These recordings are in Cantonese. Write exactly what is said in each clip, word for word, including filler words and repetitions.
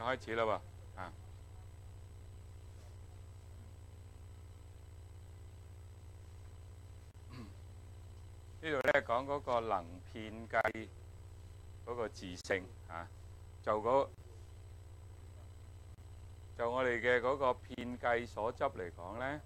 開始啦喎，啊！呢度咧講嗰個能遍計嗰個自性啊，就嗰就我哋嘅嗰個遍計所執嚟講咧，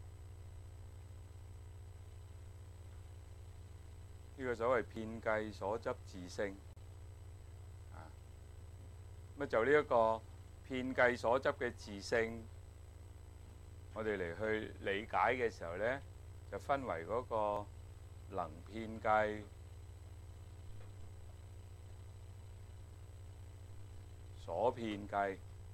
呢個所謂遍計所執自性啊，咁就呢一個遍計所執嘅自性，我哋嚟去理解嘅時候咧，就分為嗰個能遍計、所遍計。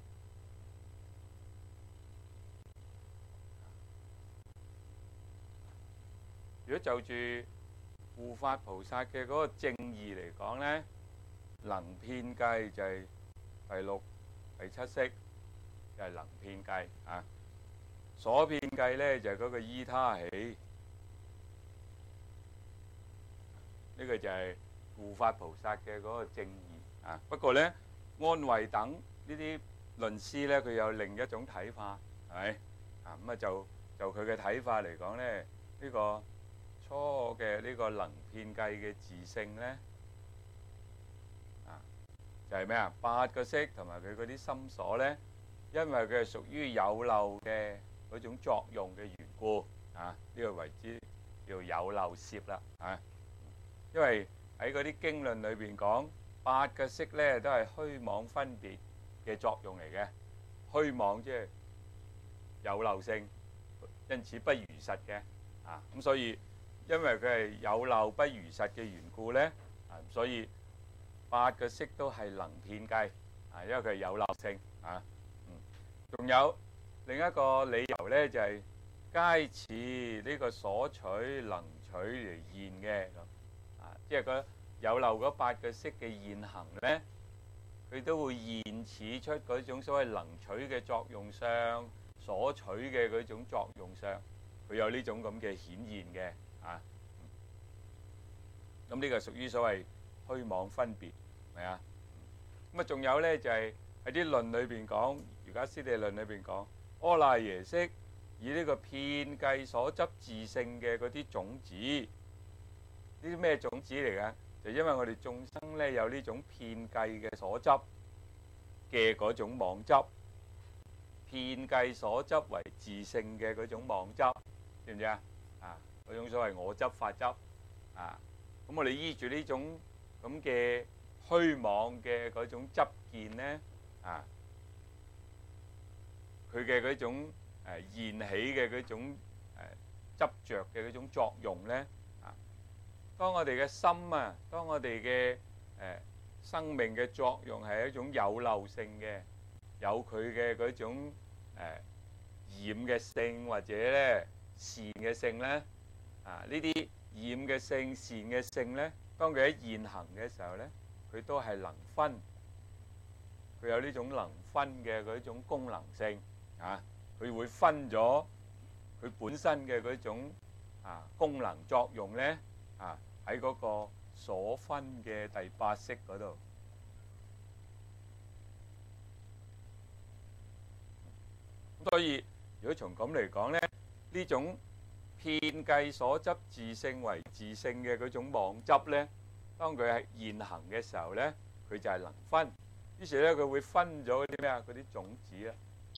如果就住護法菩薩嘅嗰個正義嚟講咧，能遍計就係第六、第七識，就係能遍計啊。所遍計咧就係嗰個依他起，呢個就係護法菩薩嘅嗰個正義啊。不過咧，安慧等呢啲論師咧，佢有另一種睇法，係咪啊？咁啊就就佢嘅睇法嚟講咧，呢個初嘅呢個能遍計嘅自性咧，啊就係咩啊？八個識同埋佢嗰啲心所咧，因為佢係屬於有漏嘅嗰種作用嘅緣故啊，呢個為之叫有漏攝啦啊。因為喺嗰啲經論裏邊講，八個識咧都係虛妄分別嘅作用嚟嘅，虛妄即係有漏性，因此不如實嘅啊。咁所以因為佢係有漏不如實嘅緣故咧，啊，所以八個識都係能遍計啊，因為佢係有漏性啊。嗯，仲有另一個理由咧，就係皆似呢個所取能取嚟現嘅咁啊，即係個有漏嗰八個識嘅現行咧，佢都會現似出嗰種所謂能取嘅作用相，所取嘅嗰種作用相，佢有呢種咁嘅顯現嘅。啊，咁呢個屬於所謂虛妄分別，係咪啊？咁啊，仲有咧就係喺啲論裏邊講，瑜伽師地論裏邊講，阿賴耶識以呢個遍計所執自性嘅嗰啲種子，呢啲咩種子嚟嘅？就因為我哋眾生咧有呢種遍計嘅所執嘅嗰種妄執，遍計所執為自性嘅嗰種妄執，知唔知啊？啊！嗰種所謂我執、法執啊，咁我哋依住呢種咁嘅虛妄嘅嗰種執見咧，啊，佢嘅嗰種誒、呃、現起嘅嗰種誒、呃、執著嘅嗰種作用咧，啊，當我哋嘅心啊，當我哋嘅誒生命嘅作用係一種有漏性嘅，有佢嘅嗰種誒、呃、染嘅性或者咧善嘅性咧。啊！呢啲染嘅性、善嘅性咧，當佢喺現行嘅時候咧，佢都係能分，佢有呢種能分嘅嗰種功能性啊！佢會分咗佢本身嘅嗰種啊功能作用咧啊，喺嗰個所分嘅第八識嗰度。所以如果從咁嚟講咧，呢種遍計所執自性為自性嘅嗰種妄執咧，當佢係現行嘅時候咧，佢就係能分。於是咧，佢會分咗嗰啲咩啊？嗰啲種子啊，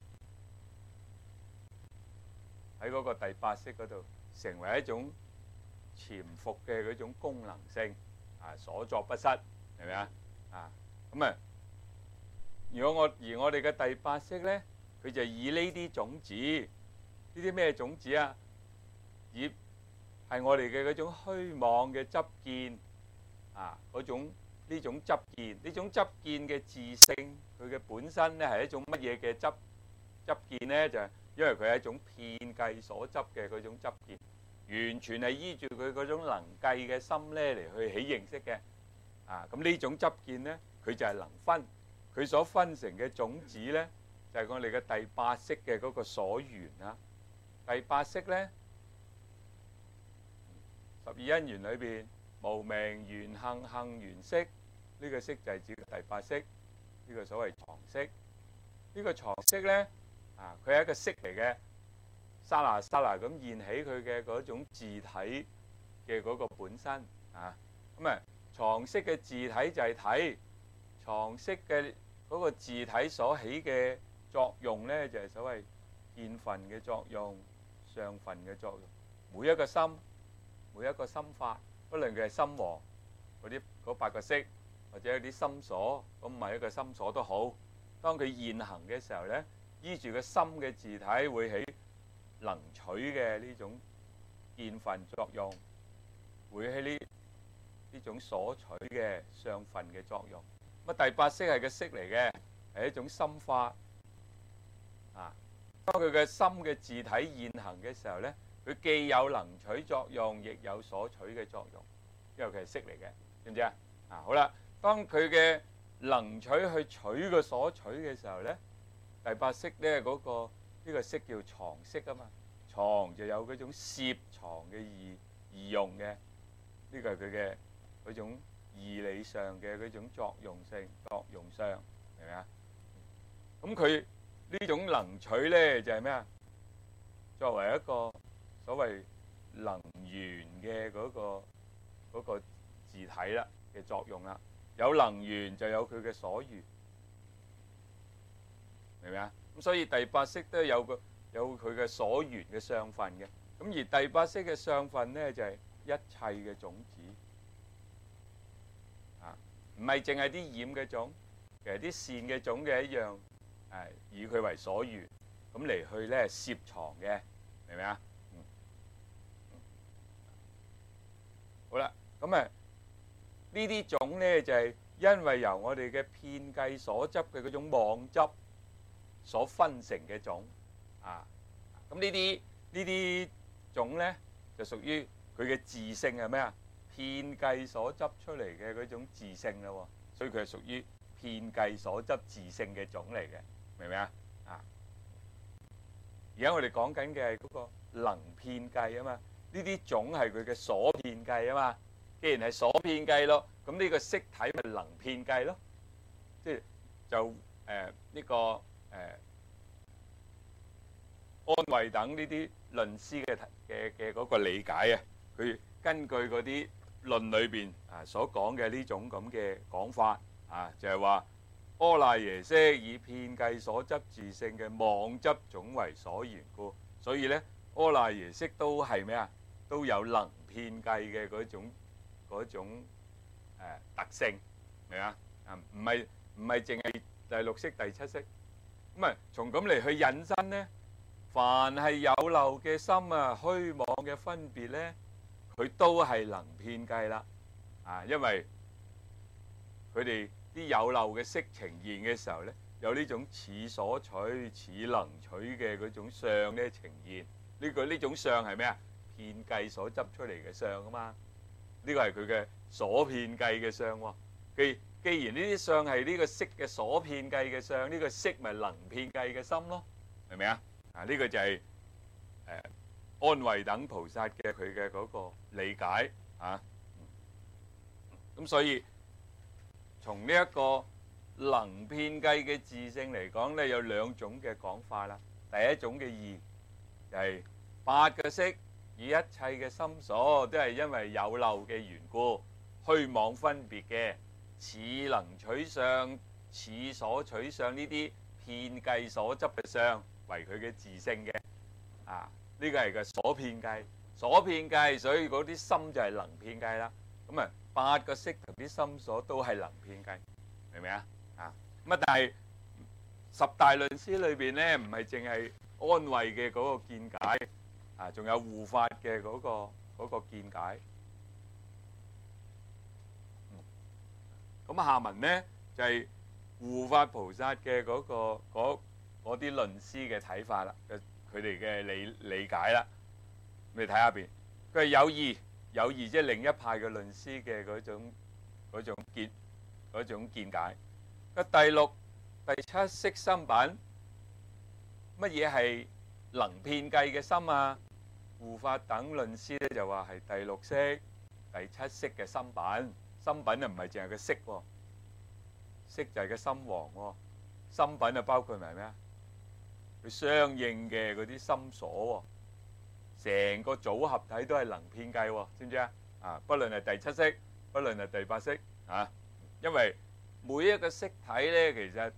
喺嗰個第八識嗰度，成為一種潛伏嘅嗰種功能性啊，所作不失，係咪啊？啊，咁啊，如果我而我哋嘅第八識咧，佢就以呢啲種子，呢啲咩種子啊？以係我哋嘅嗰種虛妄嘅執見啊，嗰種呢種執見，呢種執見嘅自性，佢嘅本身咧係一種乜嘢嘅執執見咧？就係因為佢係一種遍計所執嘅嗰種執見，完全係依住佢嗰種能計嘅心咧嚟去起認識嘅啊。咁呢種執見咧，佢就係能分，佢所分成嘅種子咧，就係我哋嘅第八識嘅嗰個所緣啦。第八識咧。十二因緣裏邊，無明緣行行緣識，呢個識就係指第八識，呢個所謂藏識呢個床色咧啊，佢係一個色嚟嘅，沙拿沙拿咁現起佢嘅嗰種字體嘅嗰個本身啊。咁啊，床色嘅字體就係體，床色嘅嗰個字體所起嘅作用咧，就係所謂見分嘅作用、相分嘅作用。每一個心，每一個心法，不論佢係心王嗰啲嗰八個色，或者有啲心所，咁唔係一個心所都好。當佢現行嘅時候咧，依住個心嘅字體會起能取嘅呢種見分作用，會起呢呢種所取嘅相分嘅作用。咁第八識係個識嚟嘅，係一種心法啊。當佢嘅心嘅字體現行嘅時候咧，佢既有能取作用，亦有所取嘅作用，因為佢係識嚟嘅，知唔知啊？啊，好啦，當佢嘅能取去取個所取嘅時候咧，第八識咧嗰個呢個識叫床識啊嘛。床就有嗰種攝床嘅義義用嘅，呢個係佢嘅嗰種義理上嘅嗰種作用性作用上，明唔明啊？咁佢呢種能取咧就係咩啊？作為一個所謂能緣嘅嗰個嗰個字體啦嘅作用啦，有能緣就有佢嘅所緣，明唔明啊？咁所以第八識都有個有佢嘅所緣嘅相分嘅。咁而第八識嘅相分咧就係一切嘅種子啊，唔係淨係啲染嘅種，其實啲善嘅種嘅一樣，係以佢為所緣咁嚟去咧攝藏嘅，明唔明啊？嗯，好啦，咁啊呢啲種咧就係因為由我哋嘅遍計所執嘅嗰種妄執所分成嘅種啊。咁呢啲呢啲種咧就屬於佢嘅自性係咩啊？遍計所執出嚟嘅嗰種自性啦，所以佢係屬於遍計所執自性嘅種嚟嘅，明唔明啊？啊！而家我哋講緊嘅係嗰個能遍計啊嘛，呢啲種係佢嘅所遍計啊嘛。既然係所遍計咯，咁呢個色體咪能遍計咯？即係就誒呢個誒安慧等呢啲論師嘅嘅嘅嗰個理解啊，佢根據嗰啲論裏邊啊所講嘅呢種咁嘅講法啊，就係話阿賴耶識以遍計所執自性嘅妄執種為所緣故，所以咧阿賴耶識都係咩啊？都有能遍計嘅嗰種嗰種誒、呃、特性，明啊？啊，唔係唔係淨係第六識、第七識咁啊？從咁嚟去引申咧，凡係有漏嘅心啊、虛妄嘅分別咧，佢都係能遍計啦。啊，因為佢哋啲有漏嘅色呈現嘅時候咧，有呢種似所取、似能取嘅嗰種相咧呈現。呢個呢種相係咩啊？遍計所執出嚟嘅相啊嘛。呢個係佢嘅所遍計嘅相喎。既既然呢啲相係呢個色嘅所遍計嘅相，呢個色咪能遍計嘅心咯，明唔明啊？啊，呢個就係誒安慧等菩薩嘅佢嘅嗰個理解啊。咁所以從呢一個能遍計嘅自性嚟講咧，有兩種嘅講法啦。第一種嘅義就係八個識。以一切嘅心所都係因為有漏嘅緣故，虛妄分別嘅，似能取相、似所取相呢啲遍計所執嘅相為佢嘅自性嘅，啊，呢個係個所遍計，所遍計，所以嗰啲心就係能遍計啦。咁啊，八個識同啲心所都係能遍計，明唔明啊？啊，咁啊，但係十大論師裏邊咧，唔係淨係安慧嘅嗰個見解。啊，仲有護法嘅嗰個嗰個見解。咁下文咧就係護法菩薩嘅嗰個嗰嗰啲論師嘅睇法啦，佢哋嘅理理解啦。你睇下邊，佢係有義有義，即係另一派嘅論師嘅嗰種嗰種見嗰種見解。個第六第七識心品，乜嘢係能遍計嘅心啊？護法等論師咧就話係第六識、第七識嘅心品。心品啊唔係淨係個識喎，識就係個心王喎。 心品啊，包括埋咩啊？佢相應嘅嗰啲心所喎，成個組合體都係能遍計喎，知唔知啊？啊，不論係第七識，不論係第八識啊，因為每一個識體咧，其實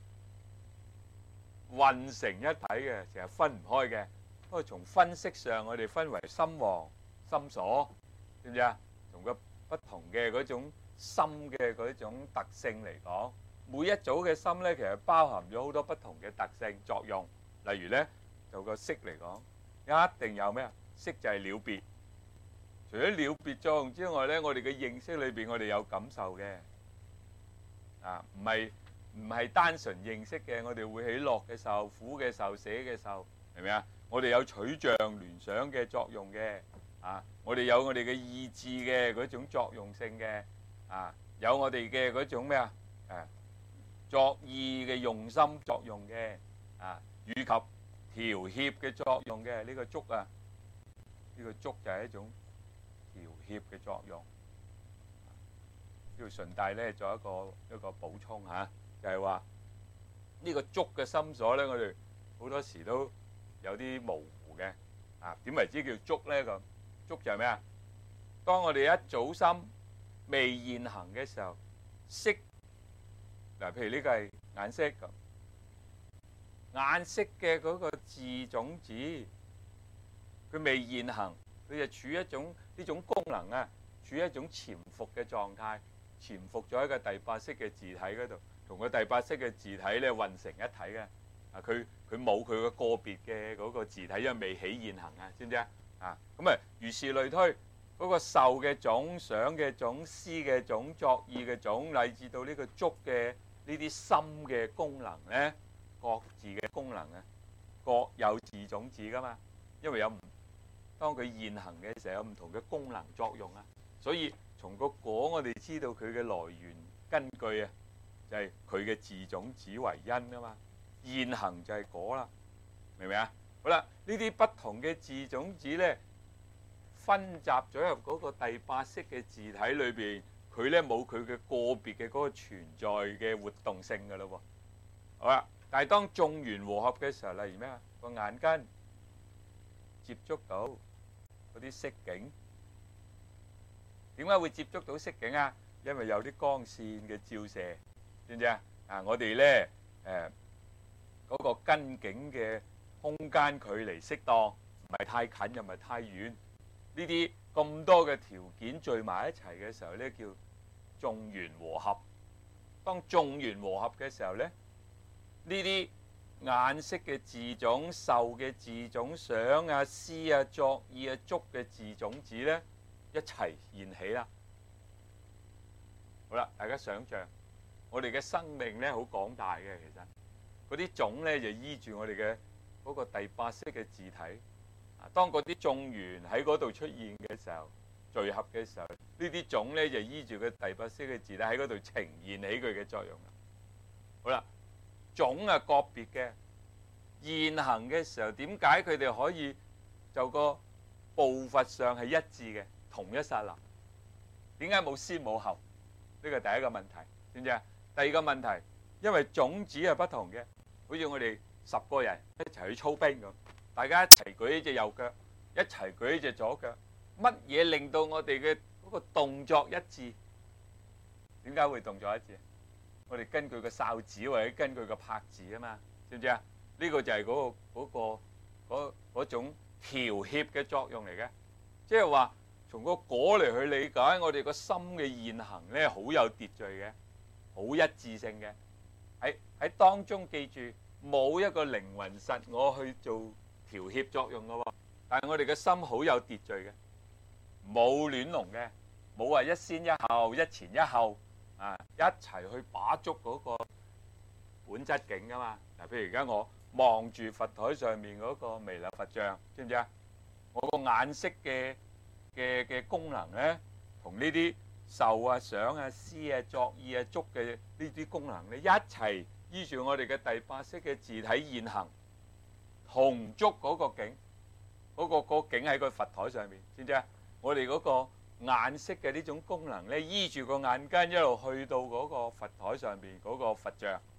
混成一體嘅，成日分唔開嘅。不過從分析上，我哋分為心王、心所，知唔知啊？從個不同嘅嗰種心嘅嗰種特性嚟講，每一組嘅心咧，其實包含咗好多不同嘅特性作用。例如咧，就個識嚟講，一定有咩啊？識就係了別。除咗了別作用之外咧，我哋嘅認識裏邊，我哋有感受嘅，啊，唔係唔係單純認識嘅，我哋會喜樂嘅受、苦嘅受、捨嘅受，明唔明啊？我哋有取像聯想嘅作用嘅，啊，我哋有我哋嘅意志嘅嗰種作用性嘅，啊，有我哋嘅嗰種咩啊？誒，作意嘅用心作用嘅，啊，以及調協嘅作用嘅，呢個觸啊，呢個觸就係一種調協嘅作用。呢度順帶咧做一個一個補充嚇，就係話呢個觸嘅心所咧，我哋好多時都有啲模糊嘅。啊，點為之叫觸咧？咁觸就係咩啊？當我哋一組心未現行嘅時候，識嗱，譬如呢個係眼識咁，眼識嘅嗰個字種子，佢未現行，佢就處於一種呢種功能啊，處於一種潛伏嘅狀態，潛伏咗喺個第八識嘅字體嗰度，同個第八識嘅字體咧混成一體嘅。啊，佢佢冇佢個個別嘅嗰個字體，因為未起現行啊，知唔知啊？啊，咁啊，如是類推，嗰個受嘅種、想嘅種、思嘅種、作意嘅種，乃至到呢個觸嘅呢啲心嘅功能咧，各自嘅功能咧，各有自種子噶嘛，因為有唔當佢現行嘅時候有唔同嘅功能作用啊，所以從個果我哋知道佢嘅來源根據啊，就係佢嘅自種子為因啊嘛。現行就係果啦，明唔明啊？好啦，呢啲不同嘅自種子咧，分集咗入嗰個第八識嘅字體裏邊，佢咧冇佢嘅個別嘅嗰個存在嘅活動性噶咯喎。好啦，但係當眾緣和合嘅時候，例如咩啊？個眼根接觸到嗰啲色境，點解會接觸到色境啊？因為有啲光線嘅照射，知唔知啊？啊，我哋咧誒。嗰個根境嘅空間距離適當，唔係太近又唔係太遠。呢啲咁多嘅條件聚埋一齊嘅時候咧，叫眾緣和合。當眾緣和合嘅時候咧，呢啲眼識嘅自種、受嘅自種、想啊、思啊、作意啊、觸嘅自種子咧，一齊現起啦。好啦，大家想像我哋嘅生命咧，好廣大嘅其實。嗰啲種咧就依住我哋嘅嗰個第八識嘅字體，啊，當嗰啲眾緣喺嗰度出現嘅時候，聚合嘅時候，呢啲種咧就依住個第八識嘅字體喺嗰度呈現起佢嘅作用啦。好啦，種啊個別嘅現行嘅時候，點解佢哋可以就個步伐上係一致嘅同一剎那？點解冇先冇後？呢個第一個問題，知唔知啊？第二個問題，因為種子係不同嘅。好似我哋十個人一齊去操兵咁，大家一齊舉一隻右腳，一齊舉一隻左腳，乜嘢令到我哋嘅嗰個動作一致？點解會動作一致？我哋根據個哨子或者根據個拍子啊嘛，知唔知啊？呢個就係嗰個嗰個嗰嗰種調協嘅作用嚟嘅，即係話從個果嚟去理解，我哋個心嘅現行咧，好有秩序嘅，好一致性嘅。喺喺當中記住，冇一個靈魂實我去做調協作用嘅喎，但係我哋嘅心好有秩序嘅，冇亂龍嘅，冇話一先一後、一前一後啊，一齊去把捉嗰個本質境噶嘛。嗱，譬如而家我望住佛台上面嗰個彌勒佛像，知唔知啊？我個眼識嘅嘅嘅功能咧，同呢啲受啊、想啊、思啊、作意啊、觸嘅呢啲功能咧，一齊依住我哋嘅第八識嘅字體現行，同觸嗰個境，嗰、嗰個嗰個境喺個佛台上面，知唔知啊？我哋嗰個眼識嘅呢種功能咧，依住個眼根一路去到嗰個佛台上邊嗰個佛像，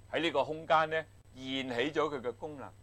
喺呢個空間咧現起咗佢嘅功能。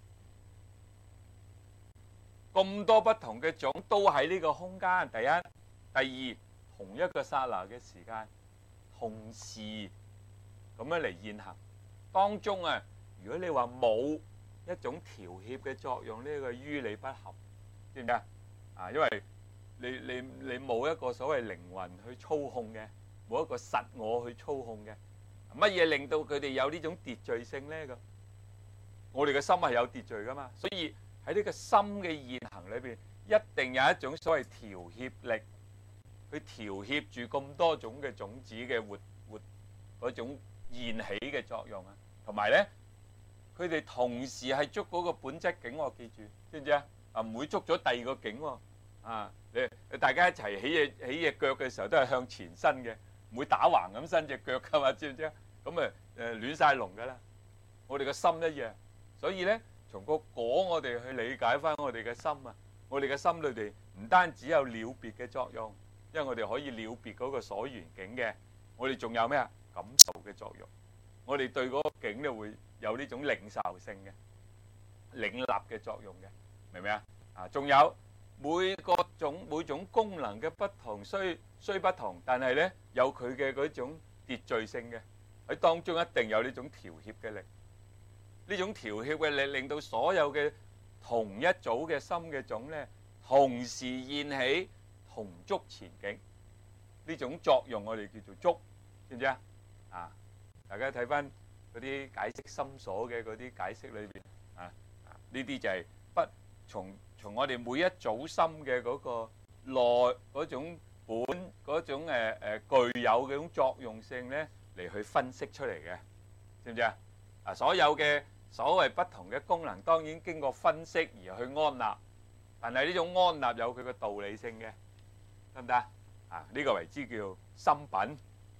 咁多不同嘅種都喺呢個空間，第一、第二，同一個剎那嘅時間，同時咁樣嚟現行。當中啊，如果你話冇一種調協嘅作用，呢個於理不合，知唔知啊？啊，因為你你你冇一個所謂靈魂去操控嘅，冇一個實我去操控嘅，乜嘢令到佢哋有呢種秩序性咧？咁我哋嘅心係有秩序噶嘛，所以喺呢個心嘅現行裏邊，一定有一種所謂調協力，去調協住咁多種嘅種子嘅活活嗰種現起嘅作用啊，同埋咧，佢哋同時係捉嗰個本質境，我記住，知唔知啊？啊，唔會捉咗第二個境喎，啊，你大家一齊起隻起隻腳嘅時候都係向前伸嘅，唔會打橫咁伸隻腳噶嘛，知唔知啊？咁誒誒亂曬龍噶啦，我哋個心一樣，所以咧，從個果我哋去理解翻我哋嘅心啊，我哋嘅心裏邊唔單止有了別嘅作用，因為我哋可以了別嗰個所緣境嘅，我哋仲有咩啊？感受嘅作用，我哋對嗰個境咧會有呢種領受性嘅領納嘅作用嘅，明唔明啊？啊，仲有每個種每種功能嘅不同，雖雖不同，但係咧有佢嘅嗰種秩序性嘅，喺當中一定有呢種調協嘅力。呢種調協嘅力令到所有嘅同一組嘅心嘅種咧，同時現起同觸前境，呢種作用我哋叫做觸，知唔知啊？啊，大家睇翻嗰啲解釋心所嘅嗰啲解釋裏邊啊，呢啲就係不從從我哋每一組心嘅嗰個內嗰種本嗰種誒誒具有嗰種作用性咧嚟去分析出嚟嘅，知唔知啊？啊，所有嘅所謂不同嘅功能，當然經過分析而去安納，但係呢種安納有佢嘅道理性嘅，得唔得啊？啊，呢個為之叫心品。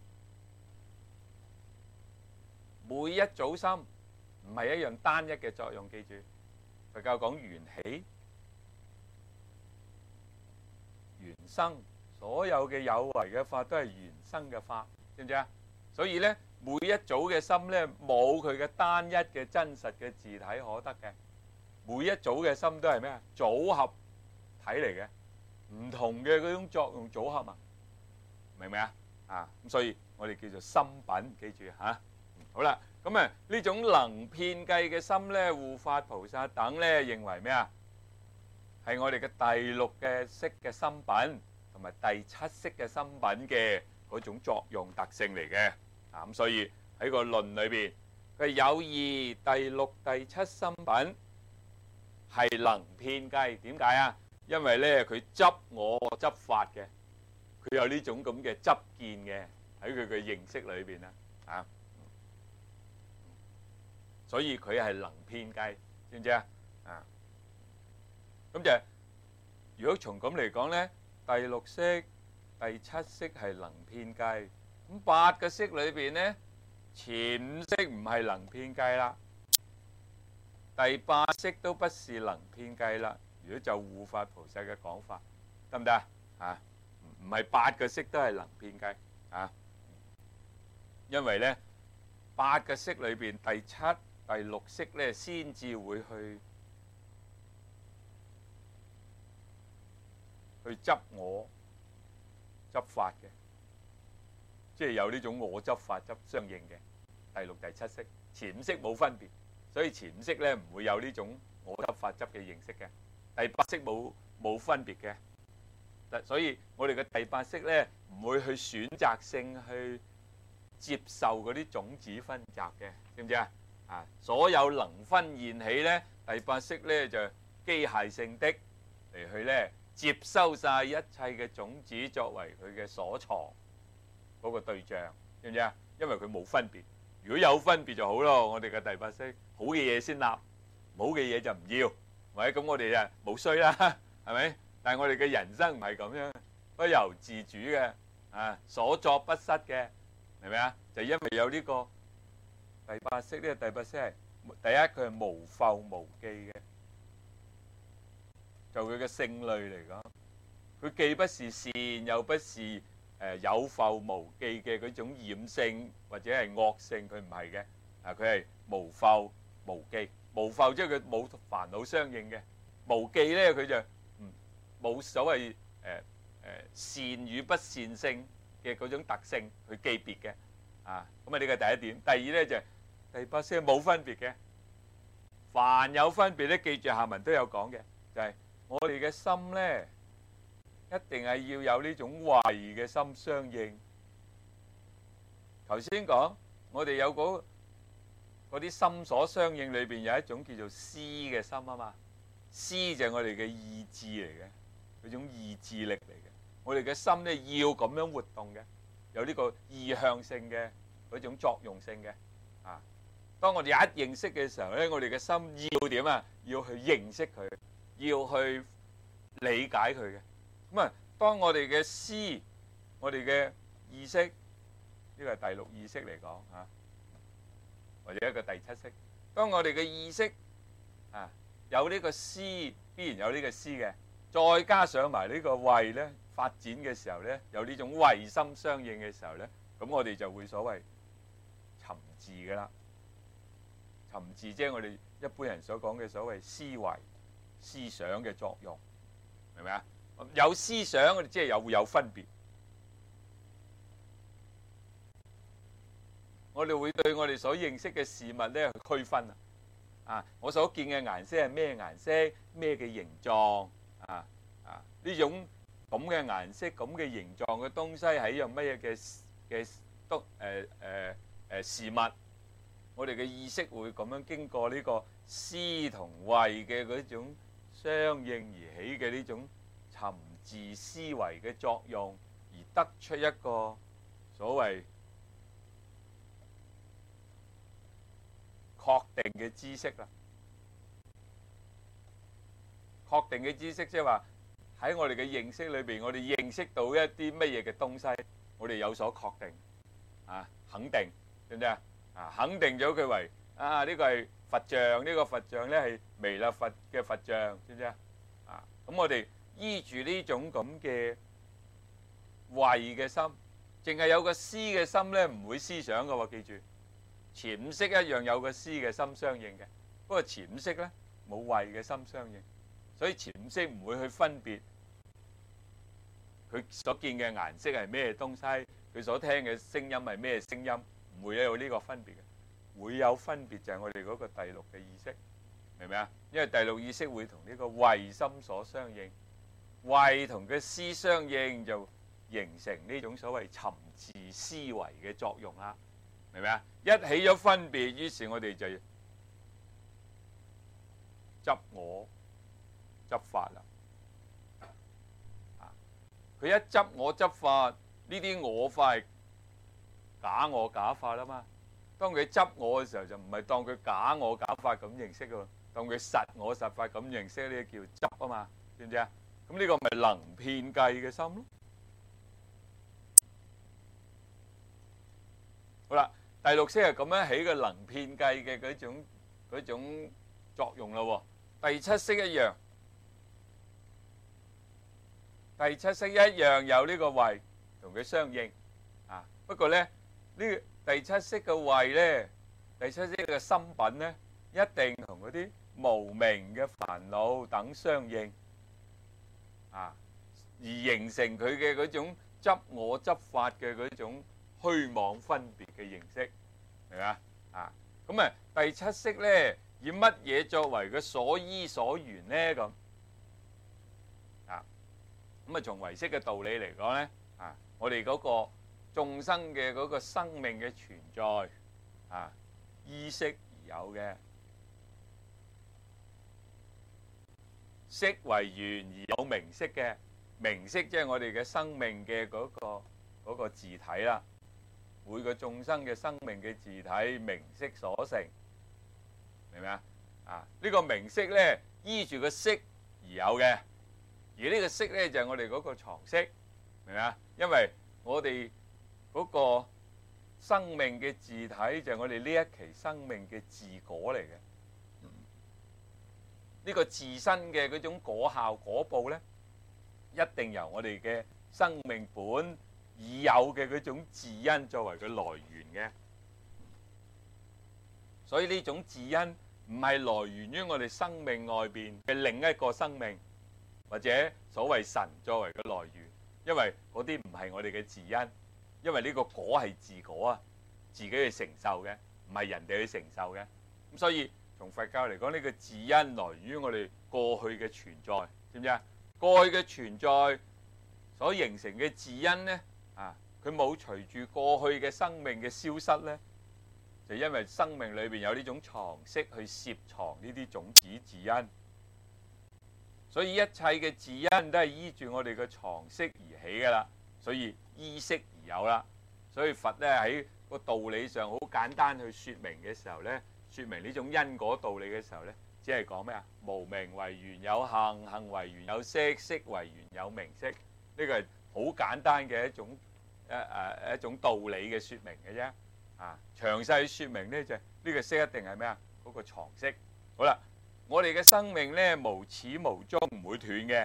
每一組心唔係一樣單一嘅作用，記住佛教講緣起、緣生，所有嘅有為嘅法都係緣生嘅法，知唔知啊？所以咧，每一組嘅心咧冇佢嘅單一嘅真實嘅自體可得嘅，每一組嘅心都係咩啊？組合體嚟嘅，唔同嘅嗰種作用組合啊，明唔明啊？啊，咁所以我哋叫做心品，記住嚇。好啦，咁啊呢種能遍計嘅心咧，護法菩薩等咧認為咩啊？係我哋嘅第六嘅識嘅心品，同埋第七識嘅心品嘅嗰種作用特性嚟嘅。啊，咁所以喺個論裏邊，佢有二第六、第七心品係能遍計。點解啊？因為咧佢執我執法嘅，佢有呢種咁嘅執見嘅喺佢嘅認識裏邊啊。啊！所以佢係能遍計，知唔知啊？啊，咁就如果從咁嚟講咧，第六識、第七識係能遍計，咁八個識裏邊咧，前五識唔係能遍計啦，第八識都不是能遍計啦。如果就護法菩薩嘅講法，得唔得啊？啊，唔係八個識都係能遍計啊，因為咧八個識裏邊第七、第六識咧，先至會去去執我執法嘅，即係有呢種我執法執相應嘅。第六、第七識前五識冇分別，所以前五識咧唔會有呢種我執法執嘅認識嘅。第八識冇冇分別嘅，所以我哋嘅第八識咧唔會去選擇性去接受嗰啲種子分集嘅，知唔知啊？啊，所有能分現起咧，第八識咧就機械性的嚟去咧接收晒一切嘅種子作為佢嘅所藏嗰個對象，知唔知啊？因為佢冇分別，如果有分別就好咯。我哋嘅第八識好嘅嘢先立，唔好嘅嘢就唔要，或者咁我哋啊冇衰啦，係咪？但係我哋嘅人生唔係咁樣，不由自主嘅，啊，所作不失嘅，明唔明啊？就因為有呢個第八識，呢個第八識係第一，佢係無覆無記嘅，就佢嘅性類嚟講，佢既不是善，又不是誒有覆無記嘅嗰種染性或者係惡性，佢唔係嘅， 啊，佢係無覆無記，無覆即係佢冇煩惱相應嘅，無記咧佢就嗯冇所謂誒誒善與不善性嘅嗰種特性去記別嘅，啊咁啊呢個第一點。第二咧就係第八識冇分別嘅，凡有分別咧，記住下文都有講嘅，就係我哋嘅心咧一定係要有呢種慧嘅心相應。頭先講我哋有嗰嗰啲心所相應裏邊有一種叫做思嘅心啊嘛，思就係我哋嘅意志嚟嘅，嗰種意志力嚟嘅。我哋嘅心咧要咁樣活動嘅，有呢個意向性嘅嗰種作用性嘅。啊，當我哋一認識嘅時候咧，我哋嘅心要點啊？要去認識佢，要去理解佢嘅。咁啊，當我哋嘅思，我哋嘅意識，呢個係第六意識嚟講嚇，或者一個第七識。當我哋嘅意識啊有呢個思，必然有呢個思嘅，再加上埋呢個慧咧發展嘅時候咧，有呢種慧心相應嘅時候咧，咁我哋就會所謂尋字㗎啦。尋字即係我哋一般人所講嘅所謂思維、思想嘅作用，明唔明啊？有思想，我哋即係有會有分別。我哋會對我哋所認識嘅事物咧去區分啊！啊，我所見嘅顏色係咩顏色，咩嘅形狀啊啊？呢種咁嘅顏色、咁嘅形狀嘅東西係一樣乜嘢嘅嘅都誒誒誒事物？我哋嘅意識會咁樣經過呢個思同慧嘅嗰種相應而起嘅呢種尋字思維嘅作用，而得出一個所謂確定嘅知識啦。確定嘅知識即係話喺我哋嘅認識裏邊，我哋認識到一啲乜嘢嘅東西，我哋有所確定啊，肯定，知唔知啊？啊，肯定咗佢為啊呢個係佛像，呢個佛像咧係彌勒佛嘅佛像，知唔知啊？啊，咁我哋依住呢種咁嘅慧嘅心，淨係有個思嘅心咧，唔會思想嘅喎，記住。潛識一樣有個思嘅心相應嘅，不過潛識咧冇慧嘅心相應，所以潛識唔會去分別佢所見嘅顏色係咩東西，佢所聽嘅聲音係咩聲音。唔會有呢個分別嘅，會有分別就係我哋嗰個第六嘅意識，明唔明啊？因為第六意識會同呢個慧心所相應，慧同佢思相應就形成呢種所謂尋字思維嘅作用啦，明唔明啊？一起咗分別，於是我哋就執我執法啦。啊，佢一執我執法，呢啲我法係假我假法啦嘛，當佢執我嘅時候就唔係當佢假我假法咁認識喎，當佢實我實法咁認識，呢個叫執啊嘛，知唔知啊？咁呢個咪能遍計嘅心咯。好啦，第六識係咁樣起嘅能遍計嘅嗰種嗰種作用咯喎。第七識一樣，第七識一樣有呢個慧同佢相應啊，不過咧。呢個第七識嘅慧咧，第七識嘅心品咧，一定同嗰啲無明嘅煩惱等相應啊，而形成佢嘅嗰種執我執法嘅嗰種虛妄分別嘅形式，明嘛？啊，咁啊，第七識咧，以乜嘢作為佢所依所緣咧？咁啊，咁啊，從唯識嘅道理嚟講咧，啊，我哋嗰個眾生嘅嗰個生命嘅存在啊，依識而有嘅，識為緣而有名色嘅，名色即係我哋嘅生命嘅嗰個嗰個自體啦。每個眾生嘅生命嘅自體，名色所成，明唔明啊？啊，呢個名色咧，依住個識而有嘅，而呢個識咧就係我哋嗰個常識，明唔明啊？因為我哋嗰個生命嘅自體就係我哋呢一期生命嘅自果嚟嘅。呢個自身嘅嗰種果效果報咧，一定由我哋嘅生命本已有嘅嗰種自因作為佢來源嘅。 所以呢種自因唔係來源於我哋生命外邊嘅另一個生命，或者所謂神作為嘅來源，因為嗰啲唔係我哋嘅自因，因為呢個果係自果啊，自己去承受嘅，唔係人哋去承受嘅。咁所以從佛教嚟講，呢個自因來源於我哋過去嘅存在，知唔知啊？過去嘅存在所形成嘅自因呢，啊，佢冇隨住過去嘅生命嘅消失呢，就因為生命裏邊有呢種藏識去攝藏呢啲種子自因，所以一切嘅自因都係依住我哋嘅藏識而起噶啦，所以依識而有啦。所以佛咧喺個道理上好簡單去説明嘅時候咧，説明呢種因果道理嘅時候咧，只係講咩啊？無明為緣有行，行為緣有識，識為緣有名色。呢個係好簡單嘅一種誒誒一種道理嘅説明嘅啫。啊，詳細説明咧就係呢個識一定係咩啊？嗰個藏識。好啦，我哋嘅生命咧無始無終，唔會斷嘅。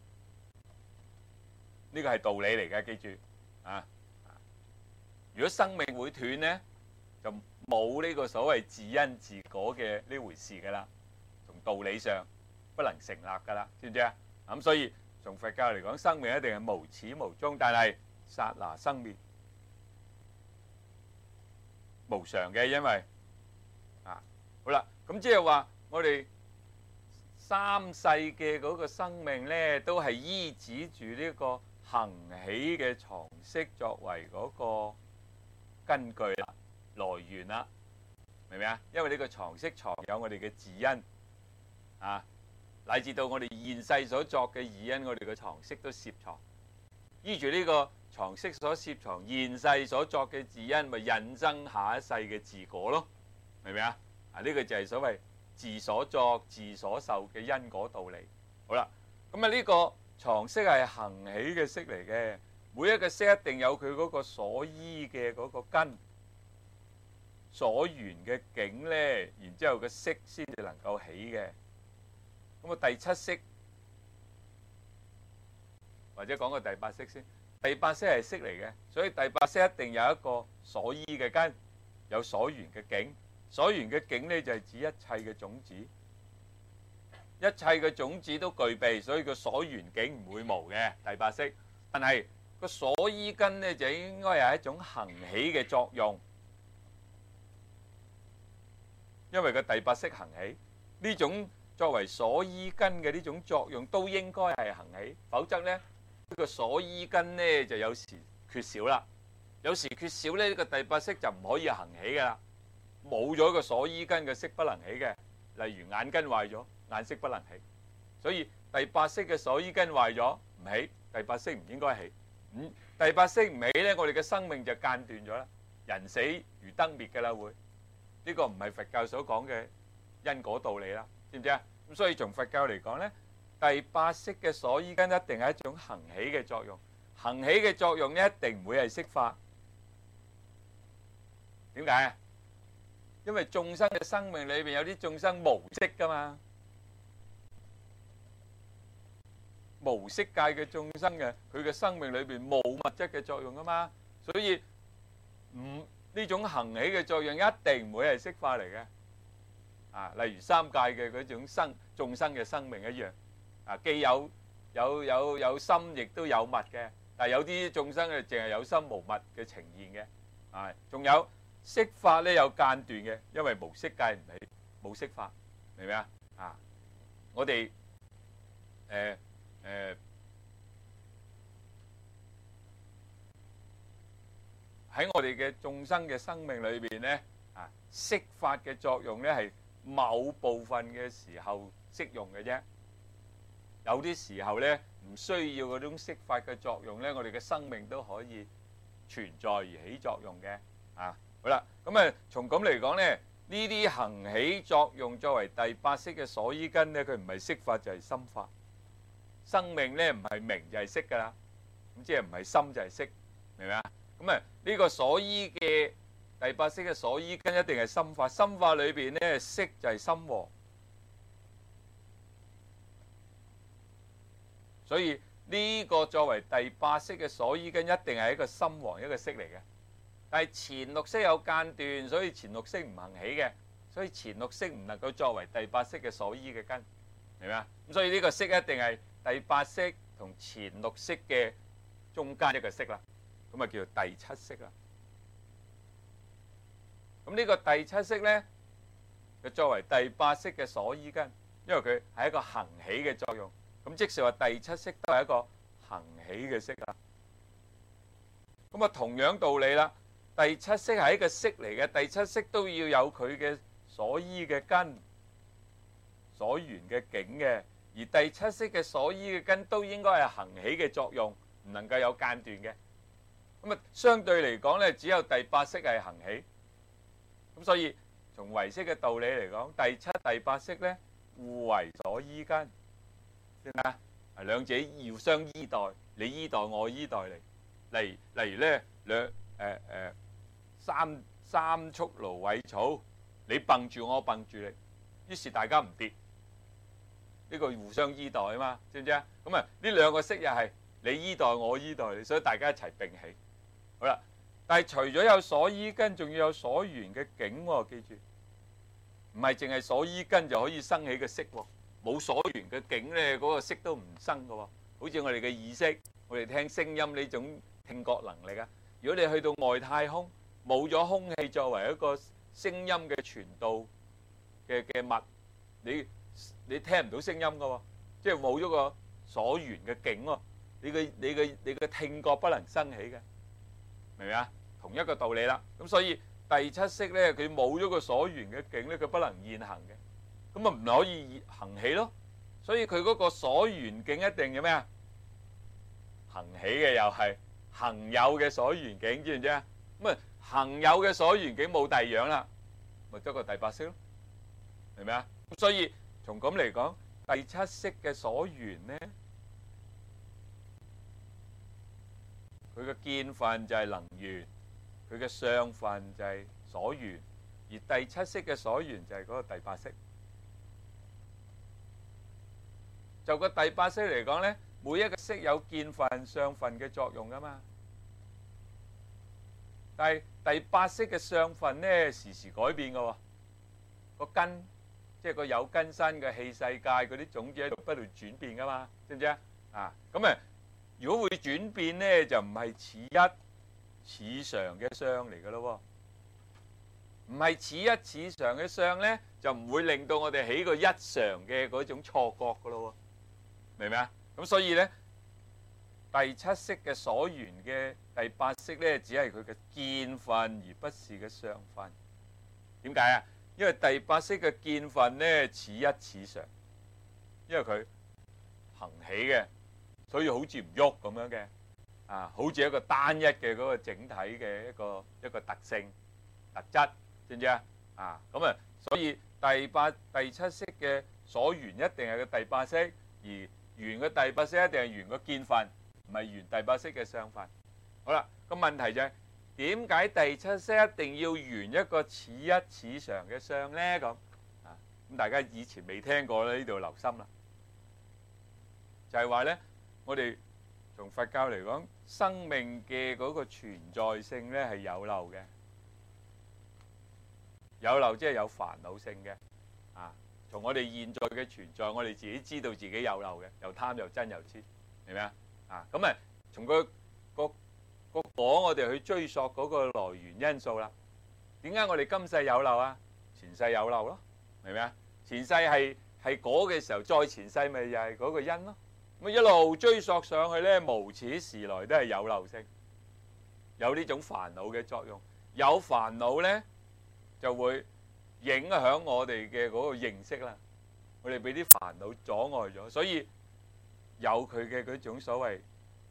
呢個係道理嚟嘅，記住啊！如果生命會斷呢，就冇呢個所謂自因自果嘅呢回事噶啦，從道理上不能成立噶啦，知唔知啊？咁所以從佛教嚟講，生命一定係無始無終，但係剎那生滅，無常嘅，因為啊，好啦，咁即係話我哋三世嘅嗰個生命呢，都係依止住呢個行起嘅藏識作為嗰個根據啦、來源啦，明唔明啊？因為呢個藏識藏有我哋嘅自因啊，乃至到我哋現世所作嘅義因，我哋嘅藏識都攝藏。依住呢個藏識所攝藏，現世所作嘅自因，咪引生下一世嘅自果咯，明唔明啊？啊，呢個就係所謂自所作、自所受嘅因果道理。好啦，咁啊呢個藏識係行起嘅識嚟嘅。每一個識一定有佢嗰個所依嘅嗰個根，所緣嘅境呢，然之後個識先至能夠起嘅。咁啊第七識，或者講個第八識先。第八識係識嚟嘅，所以第八識一定有一個所依嘅根，有所緣嘅境。所緣嘅境呢，就係指一切嘅種子，一切嘅種子都具備，所以個所緣境唔會無嘅第八識。但係個所依根呢，就應該係一種行起嘅作用，因為個第八識行起呢種作為所依根嘅呢種作用都應該係行起，否則呢，呢個所依根呢就有時缺少啦，有時缺少呢，呢個第八識就唔可以行起噶啦，冇咗個所依根嘅識不能起嘅，例如眼根壞咗，眼識不能起，所以第八識嘅所依根壞咗唔起，第八識唔應該起。嗯，第八識唔起咧，我哋嘅生命就間斷咗啦，人死如燈滅嘅啦會，呢個唔係佛教所講嘅因果道理啦，知唔知啊？咁所以從佛教嚟講咧，第八識嘅所依根一定係一種行起嘅作用，行起嘅作用咧一定唔會係識法。點解啊？因為眾生嘅生命裏邊有啲眾生無識噶嘛。無色界嘅眾生嘅，佢嘅生命裏邊冇物質嘅作用啊嘛，所以唔呢種行起嘅作用一定唔會係色法嚟嘅。啊，例如三界嘅嗰種生眾生嘅生命一樣，啊既有有有有心，亦都有物嘅，但係有啲眾生嘅淨係有心無物嘅呈現嘅。啊，仲有色法咧有間斷嘅，因為無色界唔起冇色法，明唔明啊？啊，我哋誒。誒喺我哋嘅眾生嘅生命裏邊咧，啊色法嘅作用咧係某部分嘅時候適用嘅啫，有啲時候咧唔需要嗰種色法嘅作用咧，我哋嘅生命都可以存在而起作用嘅。啊，好啦，咁啊從咁嚟講咧，呢啲行起作用作為第八識嘅所依根咧，佢唔係色法就係心法。生命咧唔係明就係識噶啦，咁即係唔係心就係識，明唔明啊？咁啊呢個所依嘅第八識嘅所依根一定係心法，心法裏邊咧識就係心王，所以呢個作為第八識嘅所依根一定係一個心王一個識嚟嘅。但係前六識有間斷，所以前六識唔行起嘅， 所以前六式唔能夠作為第八式嘅所依嘅根，明唔明啊？咁所以呢個式一定係第八式同前六式嘅中間一個式啦，咁啊叫做第七式啦。咁呢個第七式咧，就作為第八式嘅所依根，因為佢係一個行起嘅作用。咁即是話第七式都係一個行起嘅式啦。咁啊同樣道理啦，第七式係一個式嚟嘅，第七式都要有佢嘅所依嘅根、所緣嘅境嘅，而第七式嘅所依嘅根都應該係行起嘅作用，唔能夠有間斷嘅。咁啊相對嚟講咧，只有第八式係行起。咁所以從唯識嘅道理嚟講，第七、第八式咧互為所依根，知唔知啊？係兩者要相依代，你依代我依代嚟。例例如咧兩誒誒三三束蘆葦草，你蹦住我蹦住你，於是大家唔跌，呢個互相依代啊嘛，知唔知啊？咁啊呢兩個式又係你依代我依代你，所以大家一齊並起。好啦。但係除咗有所依根，仲要有所緣嘅境喎，記住，唔係淨係所依根就可以生起嘅色喎，冇所緣嘅境咧，嗰個色都唔生嘅喎。好似我哋嘅意識，我哋聽聲音呢種聽覺能力啊。如果你去到外太空，冇咗空氣作為一個聲音嘅傳導嘅嘅物，你你聽唔到聲音嘅喎，即係冇咗個所緣嘅境喎，你嘅你嘅你嘅聽覺不能生起嘅。明唔明啊？同一個道理啦。咁所以第七式咧，佢冇咗個所緣嘅境咧，佢不能現行嘅，咁啊唔可以行起咯。所以佢嗰個所緣境一定嘅咩啊？行起嘅又係行有嘅所緣境，知唔知啊？咁啊行有嘅所緣境冇第二樣啦，咪得個第八式咯，明唔明啊？咁所以從咁嚟講，第七式嘅所緣咧，佢嘅見分就係能緣，佢嘅相分就係所緣，而第七式嘅所緣就係嗰個第八式。就個第八式嚟講咧，每一個式有見分、相分嘅作用噶嘛。但係第八式嘅相分咧，時時改變噶喎，個根即係個有根身嘅氣世界嗰啲種子喺度不斷轉變噶嘛，知唔知啊？啊，咁啊〜如果會轉變咧，就唔係似一似常嘅相嚟嘅咯喎，唔係似一似常嘅相咧，就唔會令到我哋起個一常嘅嗰種錯覺嘅咯喎，明唔明啊？咁所以咧，第七式嘅所緣嘅第八式咧，只係佢嘅見分，而不是嘅相分。點解啊？因為第八式嘅見分咧似一似常，因為佢行起嘅。所以好似唔喐咁樣嘅，啊，好似一個單一嘅嗰個整體嘅一個一個特性特質，知唔知啊？啊，咁啊，所以第八第七式嘅所緣一定係個第八式，而緣嘅第八式一定係緣個見分，唔係緣第八式嘅相分。好啦，個問題就係點解第七式一定要緣一個似一似常嘅相咧？咁啊，咁大家以前未聽過咧，呢度留心啦，就係話咧。我哋從佛教嚟講，生命嘅嗰個存在性咧係有漏嘅，有漏即係有煩惱性嘅。啊，從我哋現在嘅存在，我哋自己知道自己有漏嘅，又貪又憎又痴，明唔明啊？啊，咁啊，從個個個果，我哋去追溯嗰個來源因素啦。點解我哋今世有漏啊？前世有漏咯，明唔明啊？前世係係果嘅時候，再前世咪又係嗰個因咯。咁一路追溯上去咧，無始時來都係有漏性，有呢種煩惱嘅作用。有煩惱咧，就會影響我哋嘅嗰個認識啦。我哋俾啲煩惱阻礙咗，所以有佢嘅嗰種所謂